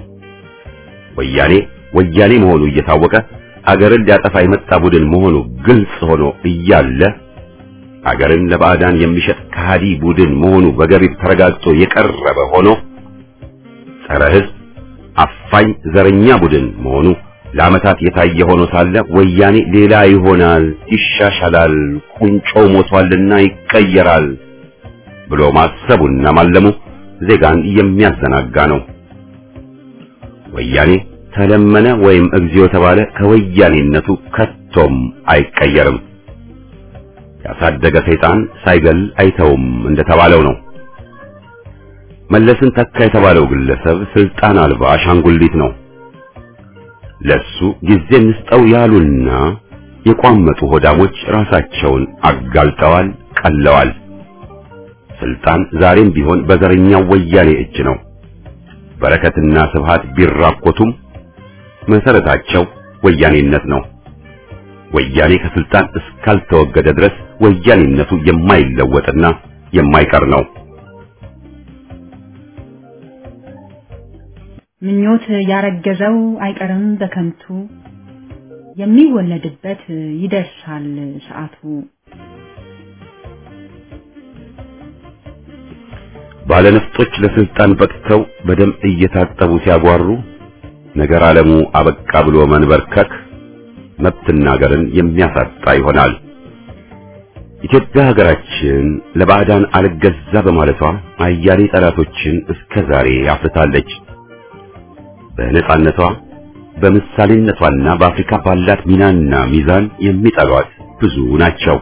ወያኔ መሆኑ እየታወቀ አገርን ሊያጠፋ የመጣ ቡድን መሆኑ ግልጽ ሆኖ እያለ አገርን ለባዕዳን የሚሸጥ ከሃዲ ቡድን መሆኑ በገቢር ተረጋግጦ የቀረበ ሆኖ ጸረ ሕዝብ አፋኝ ዘረኛ ቡድን መሆኑ ለዓመታት የታየ ሆኖ ሳለ ወያኔ ሌላ ይሆናል፣ ይሻሻላል፣ ቁንጮው ሞቷልና ይቀየራል ብሎ ማሰቡና ማለሙ ዜጋን የሚያዘናጋ ነው። ወያኔ ተለመነ ወይም እግዚኦ ተባለ ከወያኔነቱ ከቶም አይቀየርም። ያሳደገ ሰይጣን ሳይገል አይተውም እንደተባለው ነው። መለስን ተካ የተባለው ግለሰብ ስልጣን አልባ አሻንጉሊት ነው። ለሱ ጊዜ እንስጠው ያሉና የቋመጡ ሆዳሞች ራሳቸውን አጋልጠዋል፣ ቀለዋል። ስልጣን ዛሬም ቢሆን በዘረኛው ወያኔ እጅ ነው። በረከትና ስብሃት ቢራኮቱም መሰረታቸው ወያኔነት ነው። ወያኔ ከስልጣን እስካልተወገደ ድረስ ወያኔነቱ የማይለወጥና የማይቀር ነው። ምኞት ያረገዘው አይቀርም በከንቱ የሚወለድበት ይደርሳል ሰዓቱ። ባለነፍጦች ለስልጣን በቅተው በደም እየታጠቡ ሲያጓሩ ነገር ዓለሙ አበቃ ብሎ መንበርከክ መብትና ሀገርን የሚያሳጣ ይሆናል። ኢትዮጵያ ሀገራችን ለባዕዳን አልገዛ በማለቷ አያሌ ጠላቶችን እስከዛሬ አፍርታለች። በነጻነቷ በምሳሌነቷና በአፍሪካ ባላት ሚናና ሚዛን የሚጠሏት ብዙ ናቸው።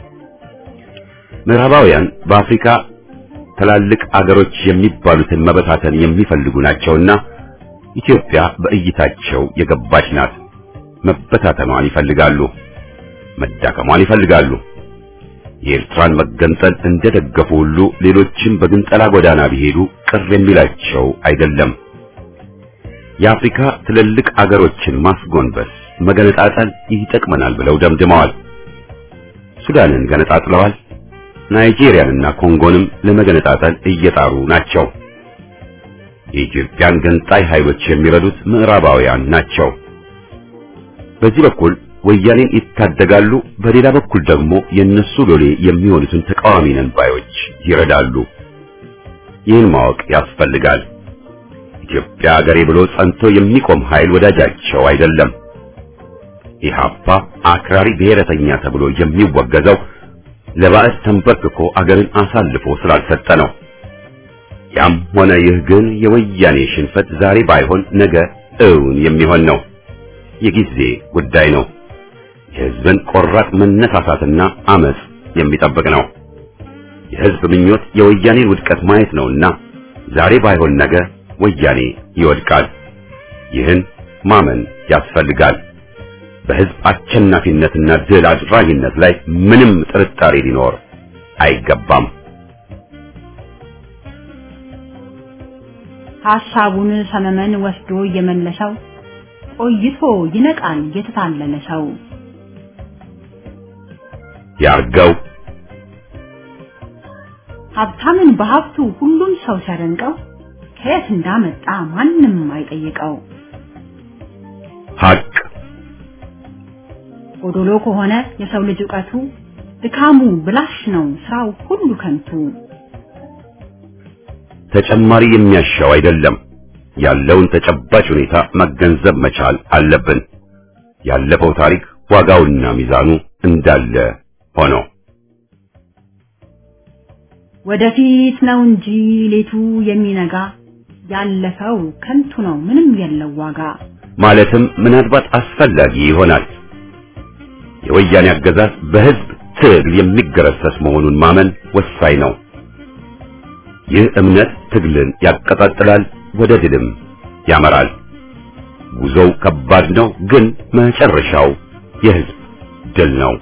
ምዕራባውያን በአፍሪካ ትላልቅ አገሮች የሚባሉትን መበታተን የሚፈልጉ ናቸውና ኢትዮጵያ በእይታቸው የገባች ናት። መበታተኗን ይፈልጋሉ፣ መዳከሟን ይፈልጋሉ። የኤርትራን መገንጠል እንደደገፉ ሁሉ ሌሎችም በግንጠላ ጎዳና ቢሄዱ ቅር የሚላቸው አይደለም። የአፍሪካ ትልልቅ አገሮችን ማስጎንበስ፣ መገነጣጠል ይጠቅመናል ብለው ደምድመዋል። ሱዳንን ገነጣጥለዋል። ናይጄሪያንና ኮንጎንም ለመገነጣጠል እየጣሩ ናቸው። የኢትዮጵያን ገንጣይ ኃይሎች የሚረዱት ምዕራባውያን ናቸው። በዚህ በኩል ወያኔን ይታደጋሉ፣ በሌላ በኩል ደግሞ የነሱ ሎሌ የሚሆኑትን ተቃዋሚ ነን ባዮች ይረዳሉ። ይህን ማወቅ ያስፈልጋል። ኢትዮጵያ ሀገሬ ብሎ ጸንቶ የሚቆም ኃይል ወዳጃቸው አይደለም። ኢህአፓ አክራሪ ብሔረተኛ ተብሎ የሚወገዘው ለባዕድ ተንበርክኮ አገርን አሳልፎ ስላልሰጠ ነው። ያም ሆነ ይህ ግን የወያኔ ሽንፈት ዛሬ ባይሆን ነገ እውን የሚሆን ነው። የጊዜ ጉዳይ ነው። የሕዝብን ቆራጥ መነሳሳትና አመጽ የሚጠብቅ ነው። የሕዝብ ምኞት የወያኔን ውድቀት ማየት ነውና ዛሬ ባይሆን ነገ ወያኔ ይወድቃል። ይህን ማመን ያስፈልጋል። በሕዝብ አሸናፊነትና ድል አድራጊነት ላይ ምንም ጥርጣሬ ሊኖር አይገባም። ሐሳቡን ሰመመን ወስዶ እየመለሰው ቆይቶ ይነቃል የተታለለ ሰው። ያርገው ሀብታምን በሀብቱ ሁሉም ሰው ሲያደንቀው ከየት እንዳመጣ ማንም አይጠይቀው። ሐቅ ጎዶሎ ከሆነ የሰው ልጅ ዕውቀቱ ድካሙ ብላሽ ነው ስራው ሁሉ ከንቱ። ተጨማሪ የሚያሻው አይደለም። ያለውን ተጨባጭ ሁኔታ መገንዘብ መቻል አለብን። ያለፈው ታሪክ ዋጋውና ሚዛኑ እንዳለ ሆኖ ወደፊት ነው እንጂ ሌቱ የሚነጋ ያለፈው ከንቱ ነው ምንም የለው ዋጋ ማለትም ምናልባት አስፈላጊ ይሆናል። የወያኔ አገዛዝ በሕዝብ ትግል የሚገረሰስ መሆኑን ማመን ወሳኝ ነው። ይህ እምነት ትግልን ያቀጣጥላል፣ ወደ ድልም ያመራል። ጉዞው ከባድ ነው፣ ግን መጨረሻው የሕዝብ ድል ነው።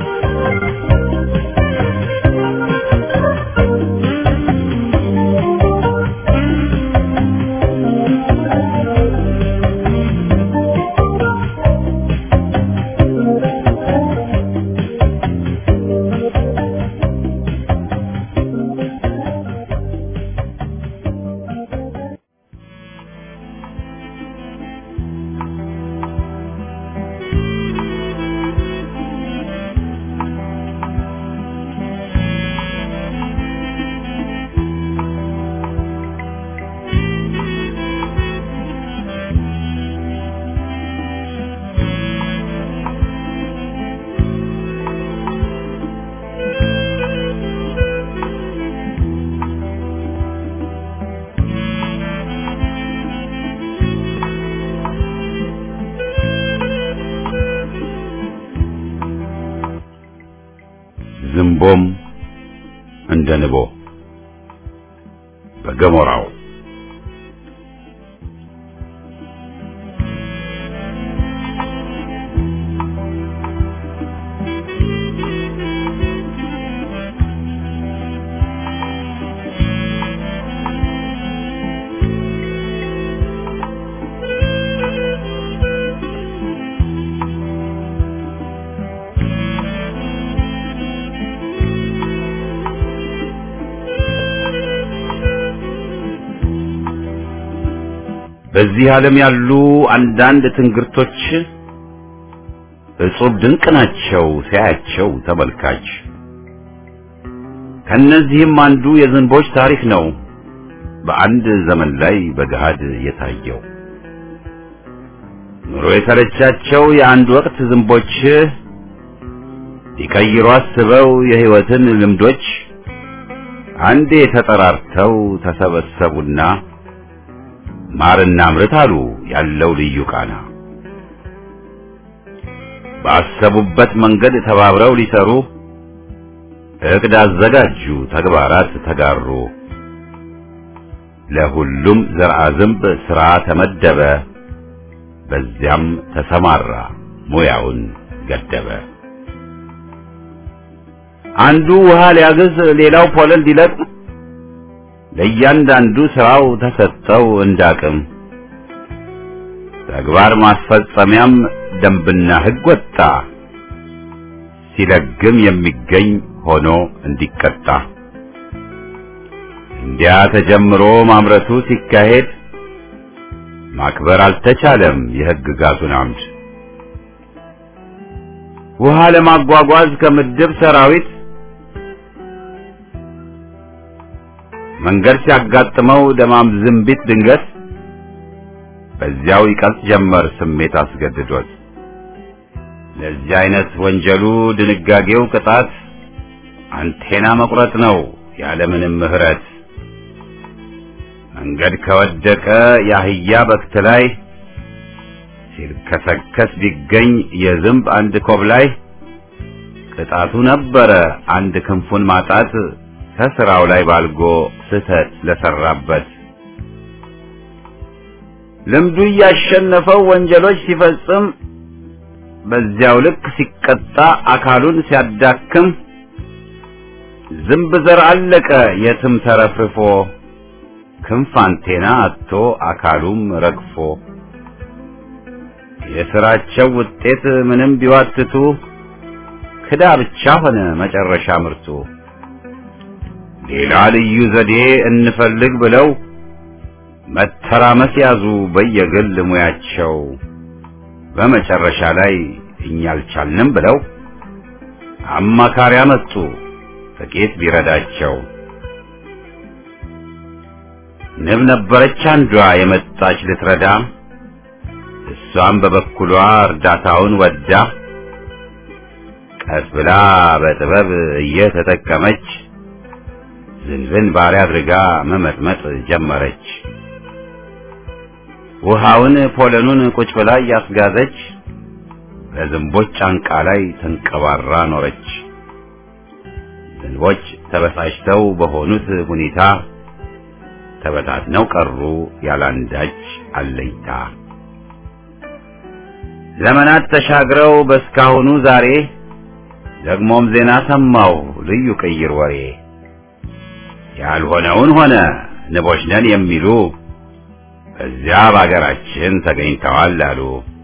ዝንቦም እንደ ንቦ በገሞራው በዚህ ዓለም ያሉ አንዳንድ ትንግርቶች እጹብ ድንቅ ናቸው ሲያያቸው ተመልካች። ከነዚህም አንዱ የዝንቦች ታሪክ ነው በአንድ ዘመን ላይ በገሃድ የታየው። ኑሮ የተረቻቸው የአንድ ወቅት ዝንቦች ሊቀይሩ አስበው የሕይወትን ልምዶች አንዴ ተጠራርተው ተሰበሰቡና ማርና ምርት አሉ ያለው ልዩ ቃና። ባሰቡበት መንገድ ተባብረው ሊሰሩ እቅድ አዘጋጁ ተግባራት ተጋሩ። ለሁሉም ዘርአ ዝንብ ሥራ ተመደበ፣ በዚያም ተሰማራ ሙያውን ገደበ። አንዱ ውሃ ሊያግዝ ሌላው ፖለል ሊለቅ ለእያንዳንዱ ሥራው ተሰጠው እንዳቅም። ተግባር ማስፈጸሚያም ደንብና ሕግ ወጣ፣ ሲለግም የሚገኝ ሆኖ እንዲቀጣ። እንዲያ ተጀምሮ ማምረቱ ሲካሄድ ማክበር አልተቻለም የሕግጋቱን አምድ። ውሃ ለማጓጓዝ ከምድብ ሰራዊት መንገድ ሲያጋጥመው ደማም ዝንቢት ድንገት በዚያው ይቀልጥ ጀመር ስሜት አስገድዶት። ለዚህ አይነት ወንጀሉ ድንጋጌው ቅጣት አንቴና መቁረጥ ነው ያለምንም ምህረት። መንገድ ከወደቀ ያህያ በክት ላይ ሲልከሰከስ ቢገኝ የዝንብ አንድ ኮብ ላይ ቅጣቱ ነበረ አንድ ክንፉን ማጣት ከስራው ላይ ባልጎ ስተት ለሰራበት። ልምዱ ያሸነፈው ወንጀሎች ሲፈጽም በዚያው ልክ ሲቀጣ አካሉን ሲያዳክም ዝንብ ዘር አለቀ የትም ተረፍርፎ ክንፍ አንቴና አጥቶ አካሉም ረግፎ። የሥራቸው ውጤት ምንም ቢዋትቱ ክዳ ብቻ ሆነ መጨረሻ ምርቱ። ሌላ ልዩ ዘዴ እንፈልግ ብለው መተራመስ ያዙ በየግል ሙያቸው። በመጨረሻ ላይ እኛ አልቻልንም ብለው አማካሪ አመጡ ጥቂት ቢረዳቸው። ንብ ነበረች አንዷ የመጣች ልትረዳ፣ እሷም በበኩሏ እርዳታውን ወዳ ቀስ ብላ በጥበብ እየተጠቀመች ዝንብን ባሪያ አድርጋ መመጥመጥ ጀመረች። ውሃውን ፖለኑን ቁጭ ብላ እያስጋዘች በዝንቦች ጫንቃ ላይ ተንቀባራ ኖረች። ዝንቦች ተበሳጭተው በሆኑት ሁኔታ ተበታትነው ቀሩ ያላንዳች አለይታ። ዘመናት ተሻግረው በስካሁኑ ዛሬ ደግሞም ዜና ሰማው ልዩ ቅይር ወሬ። ያልሆነውን ሆነ ንቦች ነን የሚሉ እዚያ በአገራችን ተገኝተዋል አሉ።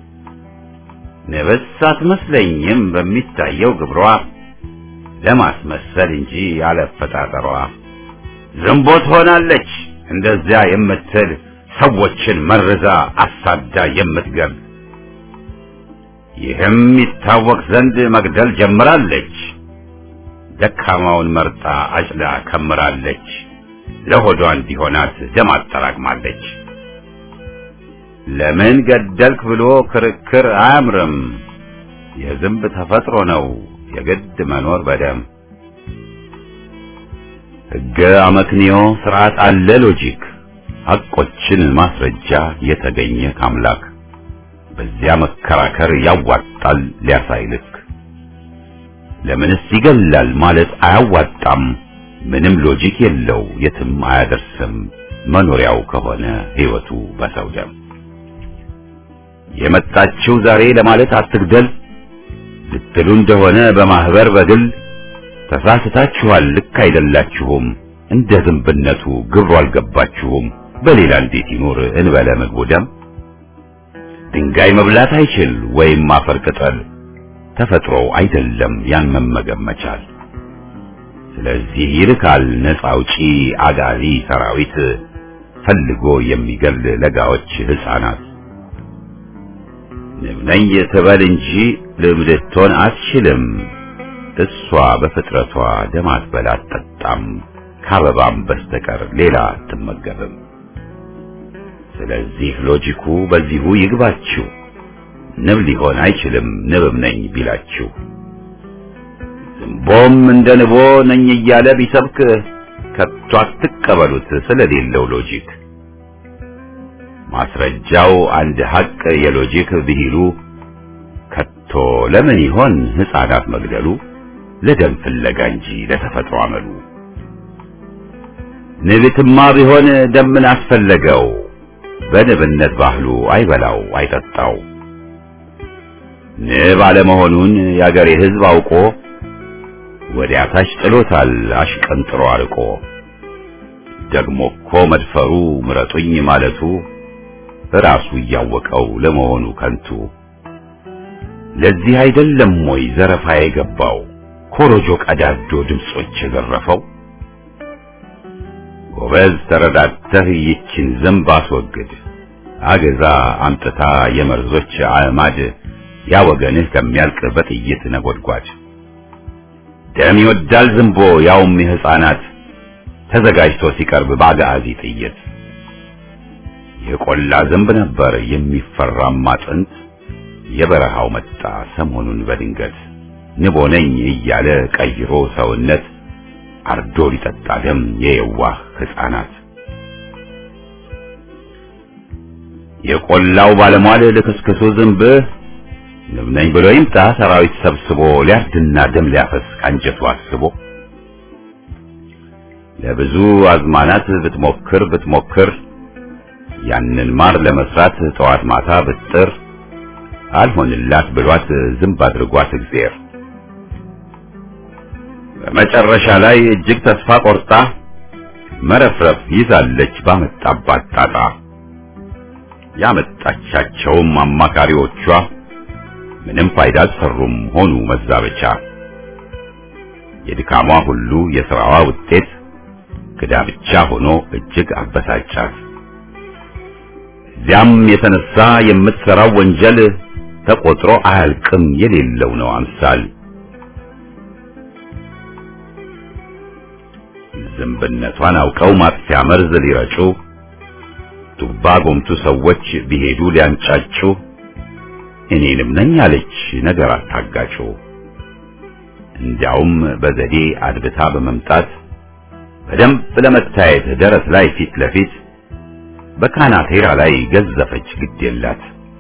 ንብስ አትመስለኝም በሚታየው ግብሯ ለማስመሰል እንጂ ያለፈጣጠሯ። ዝንቦት ሆናለች እንደዚያ የምትል ሰዎችን መርዛ አሳዳ የምትገል። ይህም ይታወቅ ዘንድ መግደል ጀምራለች። ደካማውን መርጣ አጭላ ከምራለች። ለሆዷ እንዲሆናት ደም አጠራቅማለች። ለምን ገደልክ ብሎ ክርክር አያምርም። የዝንብ ተፈጥሮ ነው የግድ መኖር በደም። ሕገ አመክንዮ ስርዓት አለ ሎጂክ፣ ሐቆችን ማስረጃ የተገኘ ካምላክ። በዚያ መከራከር ያዋጣል ሊያሳይልክ። ለምንስ ይገላል ማለት አያዋጣም። ምንም ሎጂክ የለው የትም አያደርስም። መኖሪያው ከሆነ ሕይወቱ በሰው ደም። የመጣችው ዛሬ ለማለት አትግደል ልትሉ እንደሆነ በማህበር በግል ተሳስታችኋል። ልክ አይደላችሁም። እንደ ዝንብነቱ ግብሩ አልገባችሁም። በሌላ እንዴት ይኖር እንበለ ምግቡ ደም። ድንጋይ መብላት አይችል ወይም አፈር ቅጠል ተፈጥሮው አይደለም ያን መመገብ መቻል። ስለዚህ ይልካል ነፃ አውጪ አጋዚ ሰራዊት ፈልጎ የሚገል ለጋዎች ሕፃናት። ንብ ነኝ ትበል እንጂ ልብ ልትሆን አትችልም። እሷ በፍጥረቷ ደም አትበላ አትጠጣም። ከአበባም በስተቀር ሌላ አትመገብም። ስለዚህ ሎጂኩ በዚሁ ይግባችሁ። ንብ ሊሆን አይችልም ንብም ነኝ ቢላችሁ። ዝንቦም እንደ ንቦ ነኝ እያለ ቢሰብክ ከቶ አትቀበሉት ስለሌለው ሎጂክ። ማስረጃው አንድ ሐቅ የሎጂክ ብሂሉ ከቶ ለምን ይሆን ሕፃናት መግደሉ? ለደም ፍለጋ እንጂ ለተፈጥሮ አመሉ። ንብትማ ቢሆን ደም ምን አስፈለገው? በንብነት ባህሉ አይበላው አይጠጣው። ንብ አለመሆኑን ያገሬ ሕዝብ አውቆ ወዲያ ታች ጥሎታል አሽቀንጥሮ አርቆ። ደግሞ እኮ መድፈሩ ምረጡኝ ማለቱ ራሱ እያወቀው ለመሆኑ ከንቱ። ለዚህ አይደለም ወይ ዘረፋ የገባው ኮሮጆ ቀዳዶ ድምጾች የዘረፈው? ጎበዝ ተረዳተህ ይችን ዝንብ አስወግድ። አገዛ አምጥታ የመርዞች አዕማድ ያወገንህ ከሚያልቅ በጥይት ነጎድጓድ። ደም ይወዳል ዝንቦ ያውም የሕፃናት ተዘጋጅቶ ሲቀርብ ባጋዚ ጥይት የቆላ ዝንብ ነበር የሚፈራማ ጥንት የበረሃው መጣ ሰሞኑን በድንገት ንቦ ነኝ እያለ ቀይሮ ሰውነት አርዶ ሊጠጣ ደም የየዋህ ሕፃናት የቆላው ባለሟል ለከስከሶ ዝንብ ንብ ነኝ ብሎ ይምጣ ሰራዊት ሰብስቦ ሊያርድና ደም ሊያፈስ ካንጀቱ አስቦ ለብዙ አዝማናት ብትሞክር ያንን ማር ለመስራት ጠዋት ማታ ብጥር አልሆንላት ብሏት ዝንብ አድርጓት እግዚአብሔር በመጨረሻ ላይ እጅግ ተስፋ ቆርጣ መረፍረፍ ይዛለች ባመጣባት ጣጣ ያመጣቻቸውም አማካሪዎቿ ምንም ፋይዳ አልሰሩም ሆኑ መዛበቻ የድካሟ ሁሉ የሥራዋ ውጤት ክዳ ብቻ ሆኖ እጅግ አበሳጫት እዚያም የተነሳ የምትሰራው ወንጀል ተቆጥሮ አያልቅም የሌለው ነው አምሳል ዝንብነቷን አውቀው ማጥፊያ መርዝ ሊረጩ ቱባ ጎምቱ ሰዎች ቢሄዱ ሊያንጫጩ እኔንም ነኝ አለች ነገር አታጋጩ እንዲያውም በዘዴ አድብታ በመምጣት በደንብ ለመታየት ደረት ላይ ፊት ለፊት በካናቴራ ላይ ገዘፈች ግድ የላት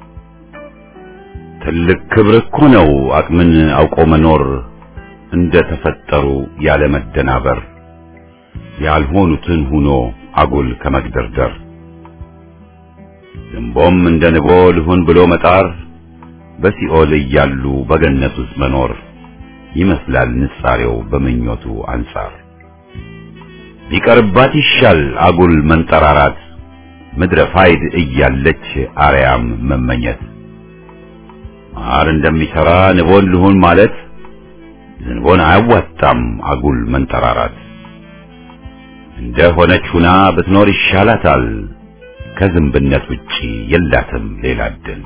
ትልቅ ክብር እኮ ነው አቅምን አውቆ መኖር እንደ ተፈጠሩ ያለ መደናበር ያልሆኑትን ሆኖ አጉል ከመግደርደር ዝንቦም እንደ ንቦ ልሁን ብሎ መጣር በሲኦል እያሉ በገነት ውስጥ መኖር ይመስላል ንጻሬው በመኞቱ አንጻር ቢቀርባት ይሻል አጉል መንጠራራት ምድረ ፋይድ እያለች አርያም መመኘት ማር እንደሚሰራ ንቦን ልሁን ማለት ዝንቦን አያዋጣም አጉል መንጠራራት እንደ ሆነች ሁና ብትኖር ይሻላታል ከዝንብነት ውጪ የላትም ሌላ እድል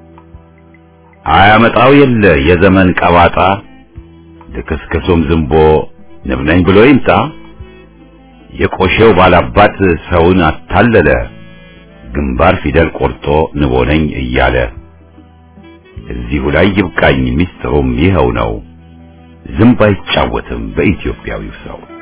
አያመጣው የለ የዘመን ቀባጣ ለከስከሶም ዝንቦ ንብ ነኝ ብሎ ይምጣ የቆሼው ባላባት ሰውን አታለለ ግንባር ፊደል ቆርጦ ንቦ ነኝ እያለ እዚሁ ላይ ይብቃኝ ሚስጥሩም ይኸው ነው ዝንብ አይጫወትም በኢትዮጵያዊው ሰው